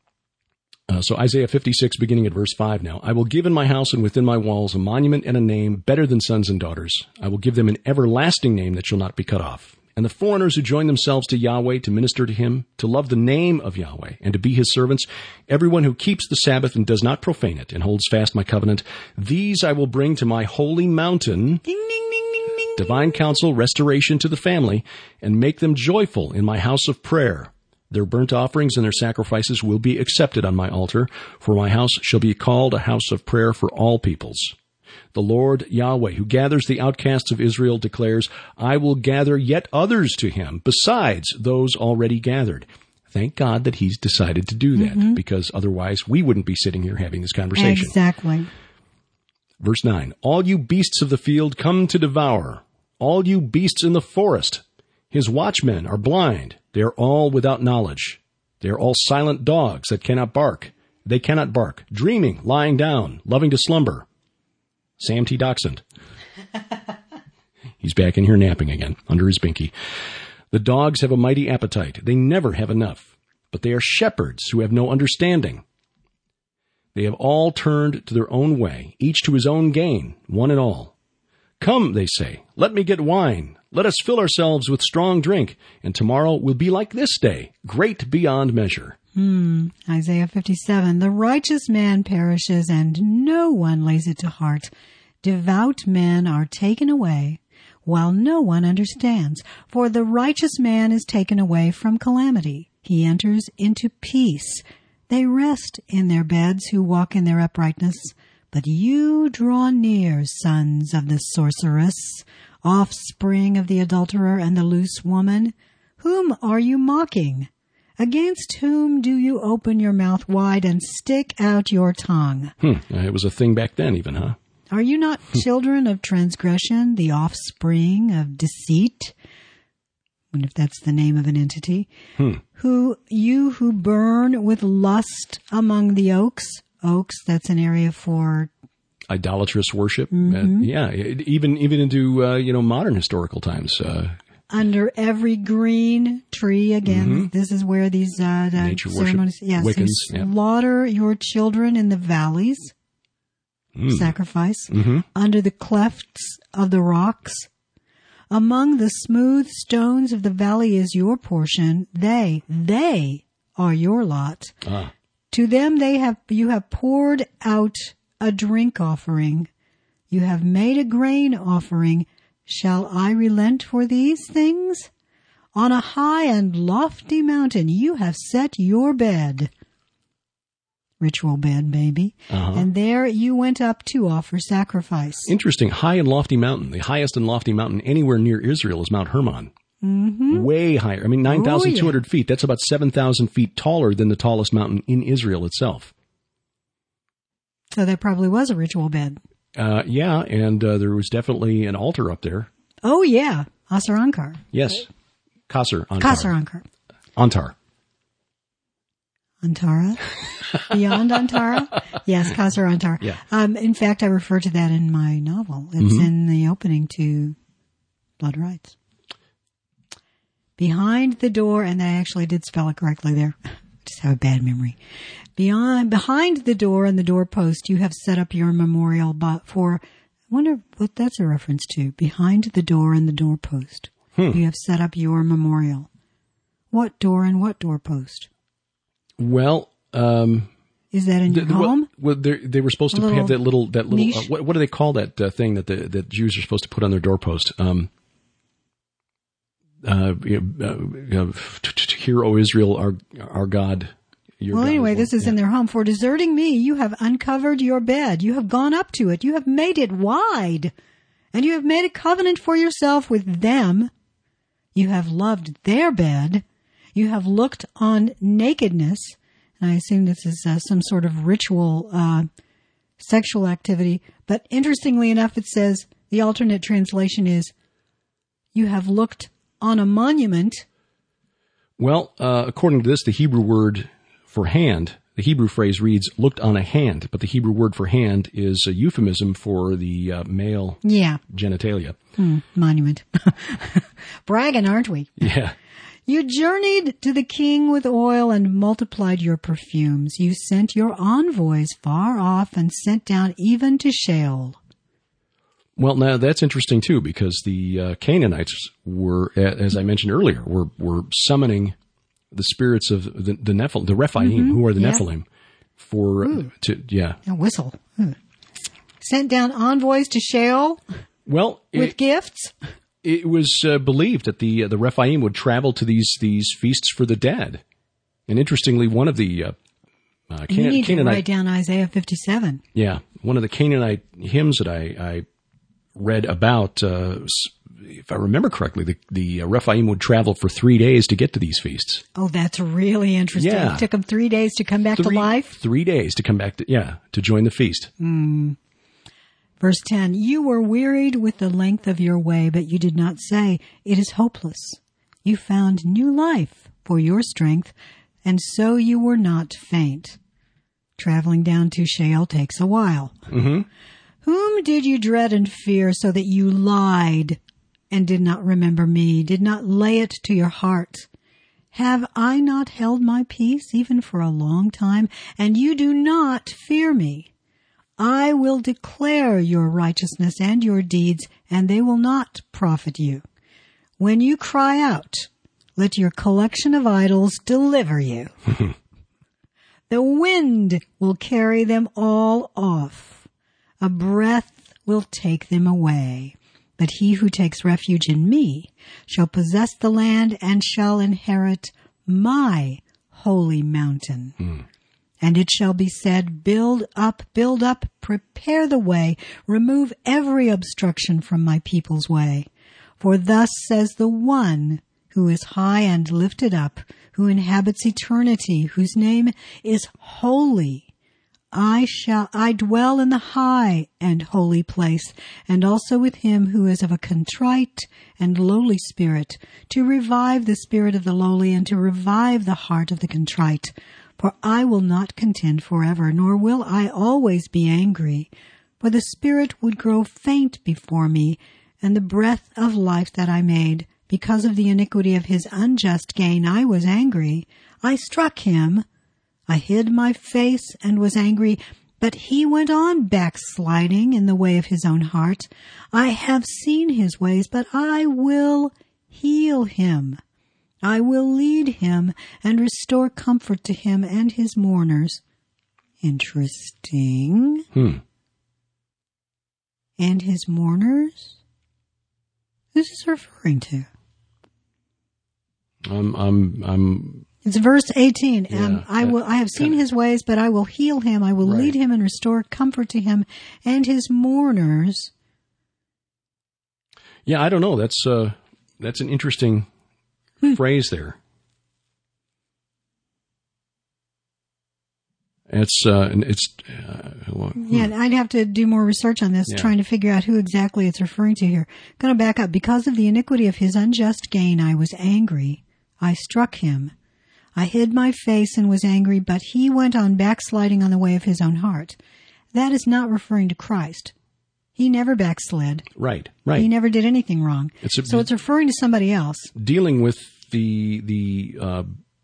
Uh, so Isaiah fifty-six, beginning at verse five now. I will give in my house and within my walls a monument and a name better than sons and daughters. I will give them an everlasting name that shall not be cut off. And the foreigners who join themselves to Yahweh to minister to him, to love the name of Yahweh, and to be his servants, everyone who keeps the Sabbath and does not profane it and holds fast my covenant, these I will bring to my holy mountain. Ding, ding, ding, ding, ding. Divine counsel, restoration to the family, and make them joyful in my house of prayer. Their burnt offerings and their sacrifices will be accepted on my altar, for my house shall be called a house of prayer for all peoples. The Lord Yahweh, who gathers the outcasts of Israel, declares, I will gather yet others to him, besides those already gathered. Thank God that he's decided to do that, mm-hmm. because otherwise we wouldn't be sitting here having this conversation. Exactly. Verse nine, all you beasts of the field come to devour, all you beasts in the forest. His watchmen are blind. They are all without knowledge. They are all silent dogs that cannot bark. They cannot bark, dreaming, lying down, loving to slumber. Sam T. Dachshund. He's back in here napping again, under his binky. The dogs have a mighty appetite. They never have enough. But they are shepherds who have no understanding. They have all turned to their own way, each to his own gain, one and all. Come, they say, let me get wine. Let us fill ourselves with strong drink, and tomorrow will be like this day, great beyond measure. Hmm. Isaiah fifty-seven, the righteous man perishes, and no one lays it to heart. Devout men are taken away, while no one understands. For the righteous man is taken away from calamity. He enters into peace. They rest in their beds who walk in their uprightness. But you draw near, sons of the sorceress, offspring of the adulterer and the loose woman. Whom are you mocking? Against whom do you open your mouth wide and stick out your tongue? Hmm. It was a thing back then even, huh? Are you not children of transgression, the offspring of deceit? I wonder if that's the name of an entity. Hmm. Who you who burn with lust among the oaks. Oaks, that's an area for idolatrous worship. Mm-hmm. Uh, yeah, even even into uh, you know modern historical times. Uh, Under every green tree, again, mm-hmm. this is where these uh, the nature ceremonies. Worship, yes, Wiccans, you yeah. slaughter your children in the valleys. Mm. Sacrifice mm-hmm. under the clefts of the rocks. Among the smooth stones of the valley is your portion. They, they are your lot. Ah. To them they have, you have poured out a drink offering. You have made a grain offering. Shall I relent for these things? On a high and lofty mountain you have set your bed. Ritual bed, baby. Uh-huh. And there you went up to offer sacrifice. Interesting. High and lofty mountain. The highest and lofty mountain anywhere near Israel is Mount Hermon. Mm-hmm. Way higher. I mean, nine thousand two hundred oh, yeah. feet. That's about seven thousand feet taller than the tallest mountain in Israel itself. So that probably was a ritual bed. Uh, yeah, and uh, there was definitely an altar up there. Oh, yeah. Asar Ankar. Yes. Kasser Antar. Kasser Ankar. Antar. Antara? Beyond Antara? Yes, Kasser Antar. Yeah. Um, in fact, I refer to that in my novel. It's mm-hmm. in the opening to Blood Rites. Behind the door, and I actually did spell it correctly there. I just have a bad memory. Beyond, behind the door and the doorpost, you have set up your memorial for, I wonder what that's a reference to. Behind the door and the doorpost, hmm. you have set up your memorial. What door and what doorpost? Well, um, is that in your the, home? Well, they they were supposed a to have that little that little uh, what, what do they call that uh, thing that the that Jews are supposed to put on their doorpost? Um, uh, you know, uh, you know, hear, O Israel, our our God. Your well, God anyway, is this is yeah. in their home. For deserting me, you have uncovered your bed. You have gone up to it. You have made it wide, and you have made a covenant for yourself with them. You have loved their bed. You have looked on nakedness, and I assume this is uh, some sort of ritual uh, sexual activity. But interestingly enough, it says, the alternate translation is, you have looked on a monument. Well, uh, according to this, the Hebrew word for hand, the Hebrew phrase reads, looked on a hand, but the Hebrew word for hand is a euphemism for the uh, male yeah. genitalia. Hmm, monument. Bragging, aren't we? Yeah. You journeyed to the king with oil and multiplied your perfumes. You sent your envoys far off and sent down even to Sheol. Well, now that's interesting too, because the uh, Canaanites were, as I mentioned earlier, were were summoning the spirits of the, the Nephilim, the Rephaim, mm-hmm. who are the yeah. Nephilim, for Ooh. to yeah. A whistle. Ooh. Sent down envoys to Sheol. Well, with it, gifts. It was uh, believed that the uh, the Rephaim would travel to these these feasts for the dead, and interestingly, one of the uh, uh, Can- you need Canaanite, to write down Isaiah fifty-seven. Yeah, one of the Canaanite hymns that I, I read about, uh, if I remember correctly, the the uh, Rephaim would travel for three days to get to these feasts. Oh, that's really interesting. Yeah. It took them three days to come back three, to life. Three days to come back to yeah to join the feast. Mm. Verse ten, you were wearied with the length of your way, but you did not say, it is hopeless. You found new life for your strength, and so you were not faint. Traveling down to Sheol takes a while. Mm-hmm. Whom did you dread and fear so that you lied and did not remember me, did not lay it to your heart? Have I not held my peace even for a long time, and you do not fear me? I will declare your righteousness and your deeds, and they will not profit you. When you cry out, let your collection of idols deliver you. The wind will carry them all off. A breath will take them away. But he who takes refuge in me shall possess the land and shall inherit my holy mountain. Mm. And it shall be said, build up, build up, prepare the way, remove every obstruction from my people's way. For thus says the one who is high and lifted up, who inhabits eternity, whose name is holy. I shall, I dwell in the high and holy place, and also with him who is of a contrite and lowly spirit, to revive the spirit of the lowly and to revive the heart of the contrite. For I will not contend forever, nor will I always be angry. For the spirit would grow faint before me, and the breath of life that I made. Because of the iniquity of his unjust gain, I was angry. I struck him. I hid my face and was angry, but he went on backsliding in the way of his own heart. I have seen his ways, but I will heal him. I will lead him and restore comfort to him and his mourners. Interesting. Hmm. And his mourners? Who's this referring to? I'm, I'm, I'm. It's verse eighteen. Yeah, um, I will. I have seen kinda, his ways, but I will heal him. I will right. lead him and restore comfort to him and his mourners. Yeah, I don't know. That's uh, that's an interesting hmm. phrase there. It's uh, it's. Uh, well, yeah, I'd have to do more research on this, yeah. trying to figure out who exactly it's referring to here. Going to back up. Because of the iniquity of his unjust gain, I was angry. I struck him. I hid my face and was angry, but he went on backsliding on the way of his own heart. That is not referring to Christ. He never backslid. Right, right. He never did anything wrong. It's a, so it's referring to somebody else. Dealing with the the uh,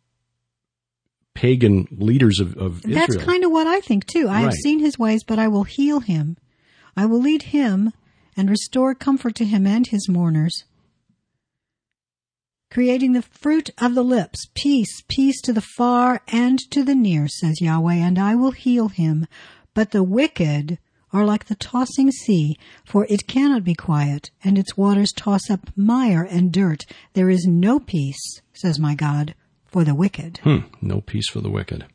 pagan leaders of, of Israel. That's kind of what I think, too. I right. have seen his ways, but I will heal him. I will lead him and restore comfort to him and his mourners. Creating the fruit of the lips, peace, peace to the far and to the near, says Yahweh, and I will heal him. But the wicked are like the tossing sea, for it cannot be quiet, and its waters toss up mire and dirt. There is no peace, says my God, for the wicked. Hmm, no peace for the wicked.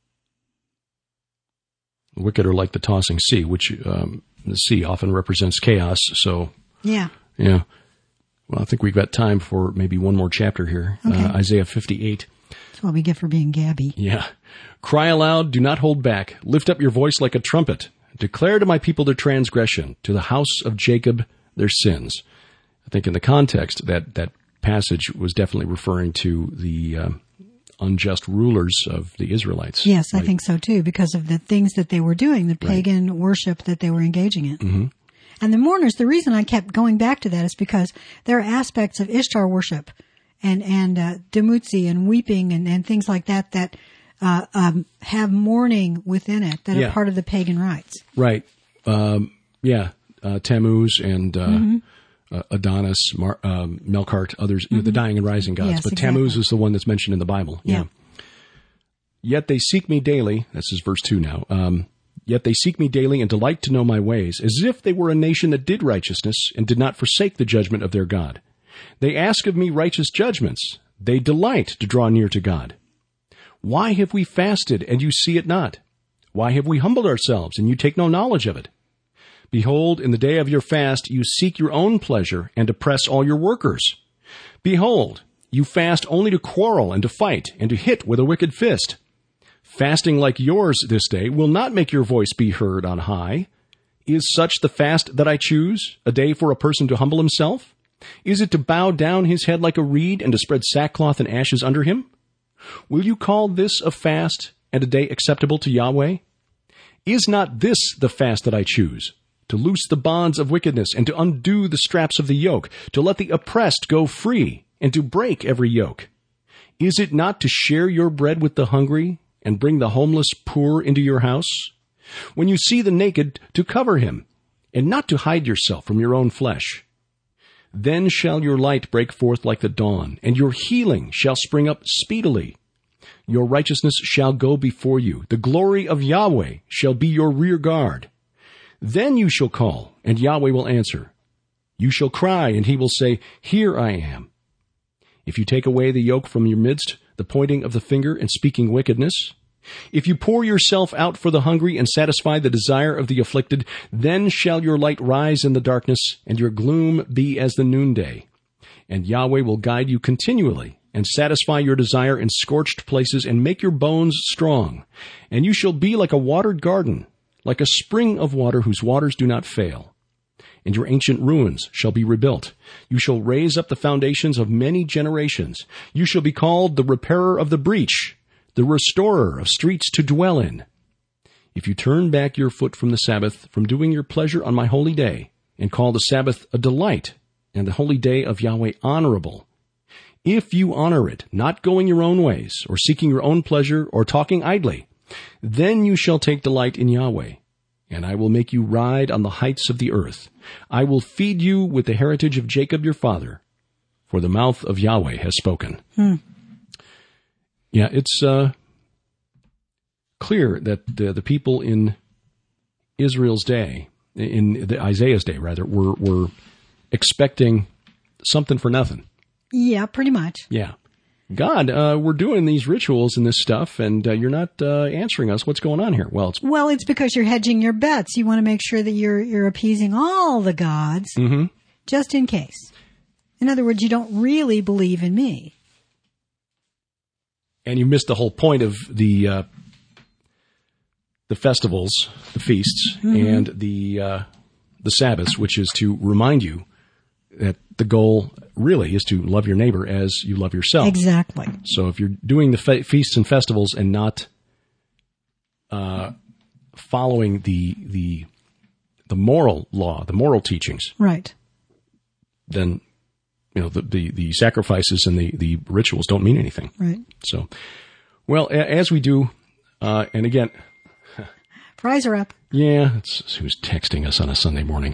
The wicked are like the tossing sea, which um, the sea often represents chaos, so... Yeah. Yeah. Well, I think we've got time for maybe one more chapter here. Okay. Uh, Isaiah fifty-eight. That's what we get for being Gabby. Yeah. Cry aloud, do not hold back. Lift up your voice like a trumpet. Declare to my people their transgression, to the house of Jacob their sins. I think in the context, that, that passage was definitely referring to the um, unjust rulers of the Israelites. Yes, right? I think so too, because of the things that they were doing, the pagan right. worship that they were engaging in. Mm-hmm. And the mourners, the reason I kept going back to that is because there are aspects of Ishtar worship and, and, uh, Demutzi and weeping and, and things like that that, uh, um, have mourning within it that yeah. are part of the pagan rites. Right. Um, yeah. Uh, Tammuz and, uh, mm-hmm. uh Adonis, Mar- um, Melkart, others, mm-hmm. you know, the dying and rising gods. Yes, but exactly. Tammuz is the one that's mentioned in the Bible. Yeah. yeah. Yet they seek me daily. This is verse two now. Um, Yet they seek me daily and delight to know my ways, as if they were a nation that did righteousness and did not forsake the judgment of their God. They ask of me righteous judgments. They delight to draw near to God. Why have we fasted, and you see it not? Why have we humbled ourselves, and you take no knowledge of it? Behold, in the day of your fast you seek your own pleasure and oppress all your workers. Behold, you fast only to quarrel and to fight and to hit with a wicked fist. Fasting like yours this day will not make your voice be heard on high. Is such the fast that I choose, a day for a person to humble himself? Is it to bow down his head like a reed and to spread sackcloth and ashes under him? Will you call this a fast and a day acceptable to Yahweh? Is not this the fast that I choose, to loose the bonds of wickedness and to undo the straps of the yoke, to let the oppressed go free and to break every yoke? Is it not to share your bread with the hungry and bring the homeless poor into your house? When you see the naked, to cover him, and not to hide yourself from your own flesh. Then shall your light break forth like the dawn, and your healing shall spring up speedily. Your righteousness shall go before you. The glory of Yahweh shall be your rear guard. Then you shall call, and Yahweh will answer. You shall cry, and he will say, Here I am. If you take away the yoke from your midst, the pointing of the finger and speaking wickedness, if you pour yourself out for the hungry and satisfy the desire of the afflicted, then shall your light rise in the darkness, and your gloom be as the noonday. And Yahweh will guide you continually, and satisfy your desire in scorched places, and make your bones strong. And you shall be like a watered garden, like a spring of water whose waters do not fail. And your ancient ruins shall be rebuilt. You shall raise up the foundations of many generations. You shall be called the repairer of the breach, the restorer of streets to dwell in. if you turn back your foot from the Sabbath, from doing your pleasure on my holy day, and call the Sabbath a delight, and the holy day of Yahweh honorable, if you honor it, not going your own ways, or seeking your own pleasure, or talking idly, then you shall take delight in Yahweh, and I will make you ride on the heights of the earth. I will feed you with the heritage of Jacob your father, for the mouth of Yahweh has spoken. Hmm. Yeah, it's uh, clear that the, the people in Israel's day, in the Isaiah's day rather, were were expecting something for nothing. Yeah, pretty much. Yeah. God, uh, we're doing these rituals and this stuff, and uh, you're not uh, answering us. What's going on here? Well, it's well, it's because you're hedging your bets. You want to make sure that you're you're appeasing all the gods, mm-hmm. just in case. In other words, you don't really believe in me. And you missed the whole point of the uh, the festivals, the feasts, mm-hmm. and the uh, the Sabbaths, which is to remind you that the goal really is to love your neighbor as you love yourself. Exactly. So if you're doing the fe- feasts and festivals and not uh, following the the the moral law, the moral teachings, right, then you know the the, the sacrifices and the, the rituals don't mean anything. Right. So, well, a- as we do, uh, and again, fries are up. Yeah, it's who's texting us on a Sunday morning.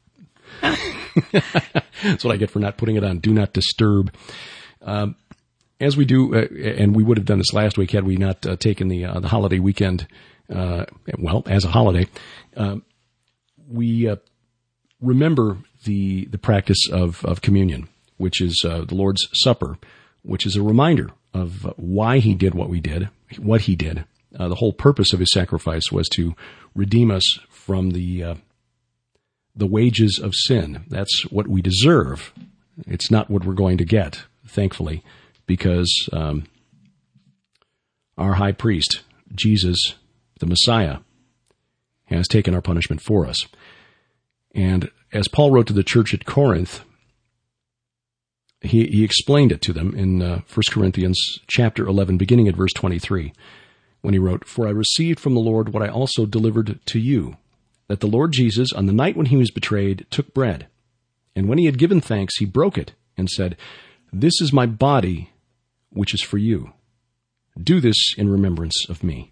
That's what I get for not putting it on Do Not Disturb. Um, as we do, uh, and we would have done this last week had we not uh, taken the uh, the holiday weekend, uh, well, as a holiday, uh, we uh, remember the the practice of, of communion, which is uh, the Lord's Supper, which is a reminder of why he did what we did, what he did. Uh, the whole purpose of his sacrifice was to redeem us from the uh, the wages of sin. That's what we deserve. It's not what we're going to get, thankfully, because um, our high priest, Jesus, the Messiah, has taken our punishment for us. And as Paul wrote to the church at Corinth, he, he explained it to them in uh, First Corinthians chapter eleven, beginning at verse twenty-three, when he wrote, "For I received from the Lord what I also delivered to you, that the Lord Jesus, on the night when he was betrayed, took bread, and when he had given thanks, he broke it and said, 'This is my body, which is for you. Do this in remembrance of me.'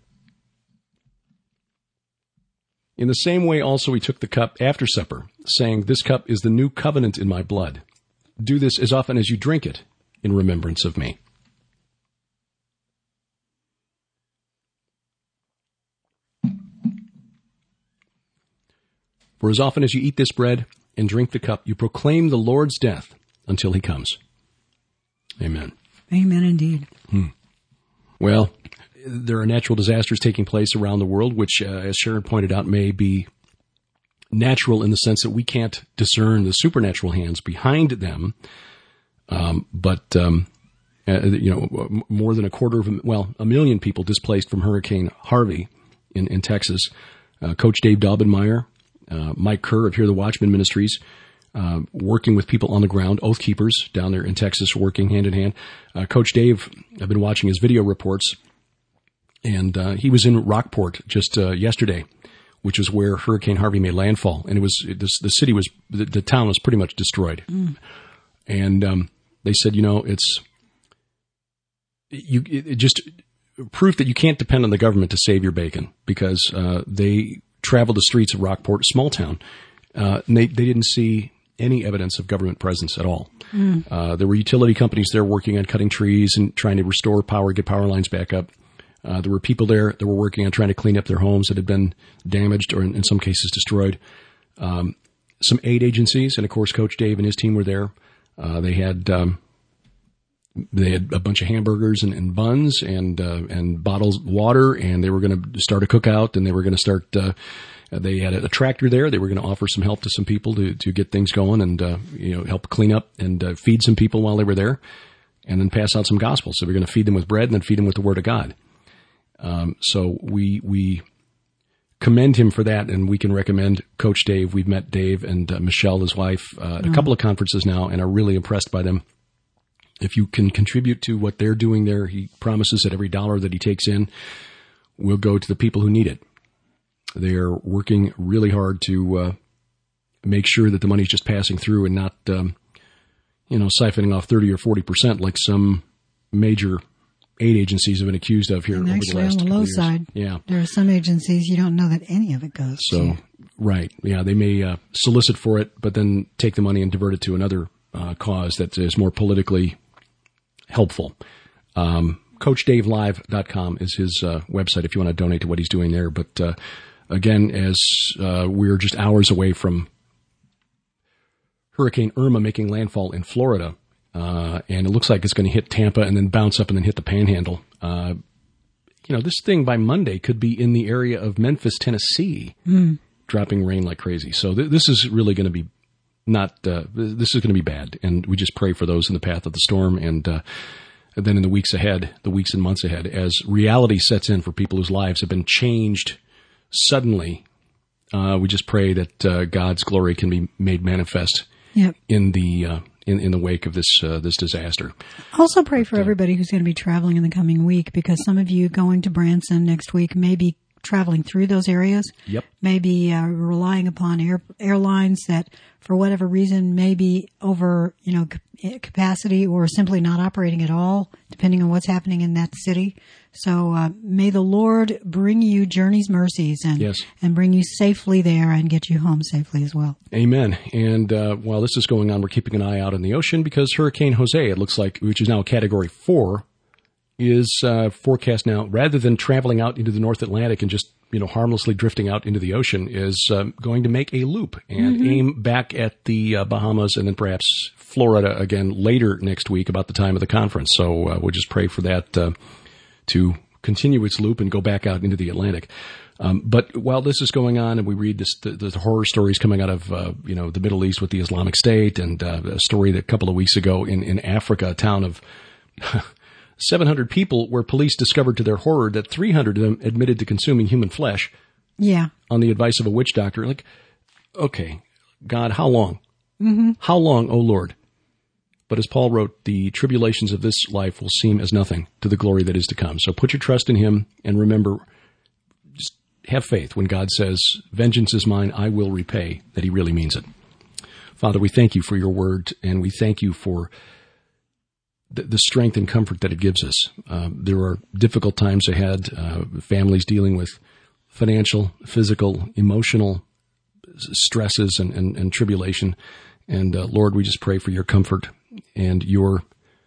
In the same way also he took the cup after supper, saying, 'This cup is the new covenant in my blood. Do this as often as you drink it in remembrance of me.'" "For as often as you eat this bread and drink the cup, you proclaim the Lord's death until he comes." Amen. Amen indeed. Hmm. Well, there are natural disasters taking place around the world, which, uh, as Sharon pointed out, may be natural in the sense that we can't discern the supernatural hands behind them. Um, but, um, uh, you know, more than a quarter of, well, a million people displaced from Hurricane Harvey in, in Texas. Uh, Coach Dave Daubenmeier, Uh, Mike Kerr of Hear the Watchman Ministries, uh, working with people on the ground, Oath Keepers down there in Texas, working hand in hand. Uh, Coach Dave, I've been watching his video reports, and uh, he was in Rockport just uh, yesterday, which is where Hurricane Harvey made landfall, and it was the, the city was the, the town was pretty much destroyed. Mm. And um, they said, you know, it's you it, it just proof that you can't depend on the government to save your bacon, because uh, they traveled the streets of Rockport, a small town, uh, and they, they didn't see any evidence of government presence at all. Mm. Uh, there were utility companies there working on cutting trees and trying to restore power, get power lines back up. Uh, there were people there that were working on trying to clean up their homes that had been damaged or in, in some cases destroyed. Um, some aid agencies, and of course, Coach Dave and his team were there. Uh, they had um, they had a bunch of hamburgers and, and buns and uh, and bottles of water, and they were going to start a cookout, and they were going to start. Uh, they had a, a tractor there. They were going to offer some help to some people to to get things going, and uh, you know, help clean up and uh, feed some people while they were there, and then pass out some gospel. So we're going to feed them with bread and then feed them with the Word of God. Um, so we we commend him for that, and we can recommend Coach Dave. We've met Dave and uh, Michelle, his wife, uh, at a couple of conferences now, and are really impressed by them. If you can contribute to what they're doing there, he promises that every dollar that he takes in will go to the people who need it. They are working really hard to uh, make sure that the money's just passing through and not, um, you know, siphoning off thirty or forty percent like some major aid agencies have been accused of here and over actually the last on the couple low of years. side, yeah, there are some agencies you don't know that any of it goes so, to. Right. Yeah, they may uh, solicit for it, but then take the money and divert it to another uh, cause that is more politically helpful. Um, Coach Dave Live dot com is his uh, website if you want to donate to what he's doing there. But uh, again, as uh, we're just hours away from Hurricane Irma making landfall in Florida, uh, and it looks like it's going to hit Tampa and then bounce up and then hit the Panhandle. Uh, you know, this thing by Monday could be in the area of Memphis, Tennessee, mm. dropping rain like crazy. So th- this is really going to be not, uh, this is going to be bad. And we just pray for those in the path of the storm. And, uh, and then in the weeks ahead, the weeks and months ahead, as reality sets in for people whose lives have been changed suddenly, uh, we just pray that uh, God's glory can be made manifest yep. in the uh, in, in the wake of this uh, this disaster. Also pray for everybody who's going to be traveling in the coming week, because some of you going to Branson next week may be traveling through those areas. Yep. Maybe uh, relying upon air, airlines that, for whatever reason, may be over, you know, capacity or simply not operating at all, depending on what's happening in that city. So uh, may the Lord bring you journey's mercies and yes. and bring you safely there and get you home safely as well. Amen. And uh, while this is going on, we're keeping an eye out on the ocean, because Hurricane Jose, it looks like, which is now a Category four, is uh, forecast now, rather than traveling out into the North Atlantic and just, you know, harmlessly drifting out into the ocean, is um, going to make a loop and mm-hmm. aim back at the uh, Bahamas and then perhaps Florida again later next week, about the time of the conference. So uh, we'll just pray for that uh, to continue its loop and go back out into the Atlantic. Um, but while this is going on, and we read this, the, the horror stories coming out of, uh, you know, the Middle East with the Islamic State, and uh, a story that a couple of weeks ago in, in Africa, a town of seven hundred people, where police discovered to their horror that three hundred of them admitted to consuming human flesh. Yeah. On the advice of a witch doctor. Like, okay, God, how long? Mm-hmm. How long, O Lord? But as Paul wrote, the tribulations of this life will seem as nothing to the glory that is to come. So put your trust in him, and remember, just have faith when God says, vengeance is mine, I will repay, that he really means it. Father, we thank you for your word, and we thank you for the, the strength and comfort that it gives us. Uh, there are difficult times ahead, uh, families dealing with financial, physical, emotional stresses and, and, and tribulation. And uh, Lord, we just pray for your comfort and your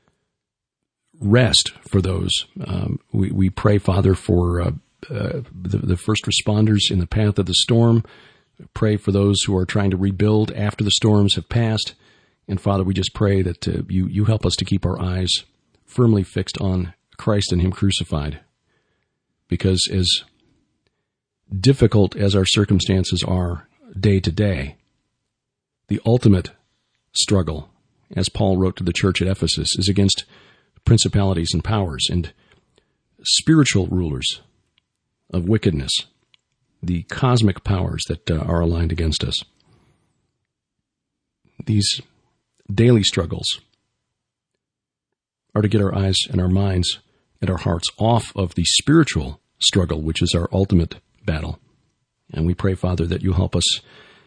rest for those. Um, we, we pray, Father, for uh, uh, the, the first responders in the path of the storm. Pray for those who are trying to rebuild after the storms have passed. And Father, we just pray that uh, you, you help us to keep our eyes firmly fixed on Christ and him crucified. Because as difficult as our circumstances are day to day, the ultimate struggle, as Paul wrote to the church at Ephesus, is against principalities and powers and spiritual rulers of wickedness, the cosmic powers that uh, are aligned against us. These daily struggles are to get our eyes and our minds and our hearts off of the spiritual struggle, which is our ultimate battle. And we pray, Father, that you help us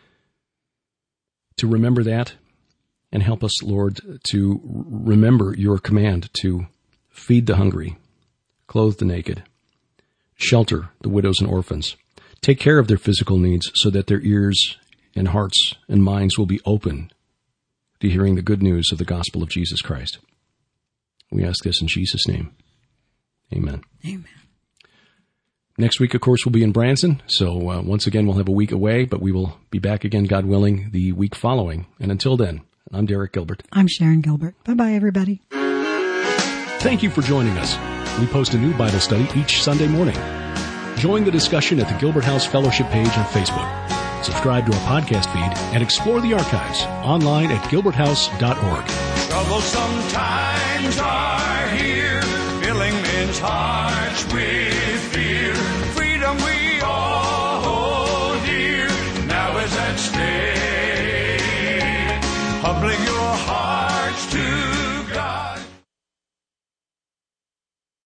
to remember that, and help us, Lord, to remember your command to feed the hungry, clothe the naked, shelter the widows and orphans, take care of their physical needs so that their ears and hearts and minds will be open to hearing the good news of the gospel of Jesus Christ. We ask this in Jesus' name. Amen. Amen. Next week, of course, we'll be in Branson. So uh, once again, we'll have a week away, but we will be back again, God willing, the week following. And until then, I'm Derek Gilbert. I'm Sharon Gilbert. Bye-bye, everybody. Thank you for joining us. We post a new Bible study each Sunday morning. Join the discussion at the Gilbert House Fellowship page on Facebook. Subscribe to our podcast feed and explore the archives online at gilbert house dot org. Troublesome times are here, filling men's hearts with fear. Freedom we all hold dear, now is at stake. Humbling your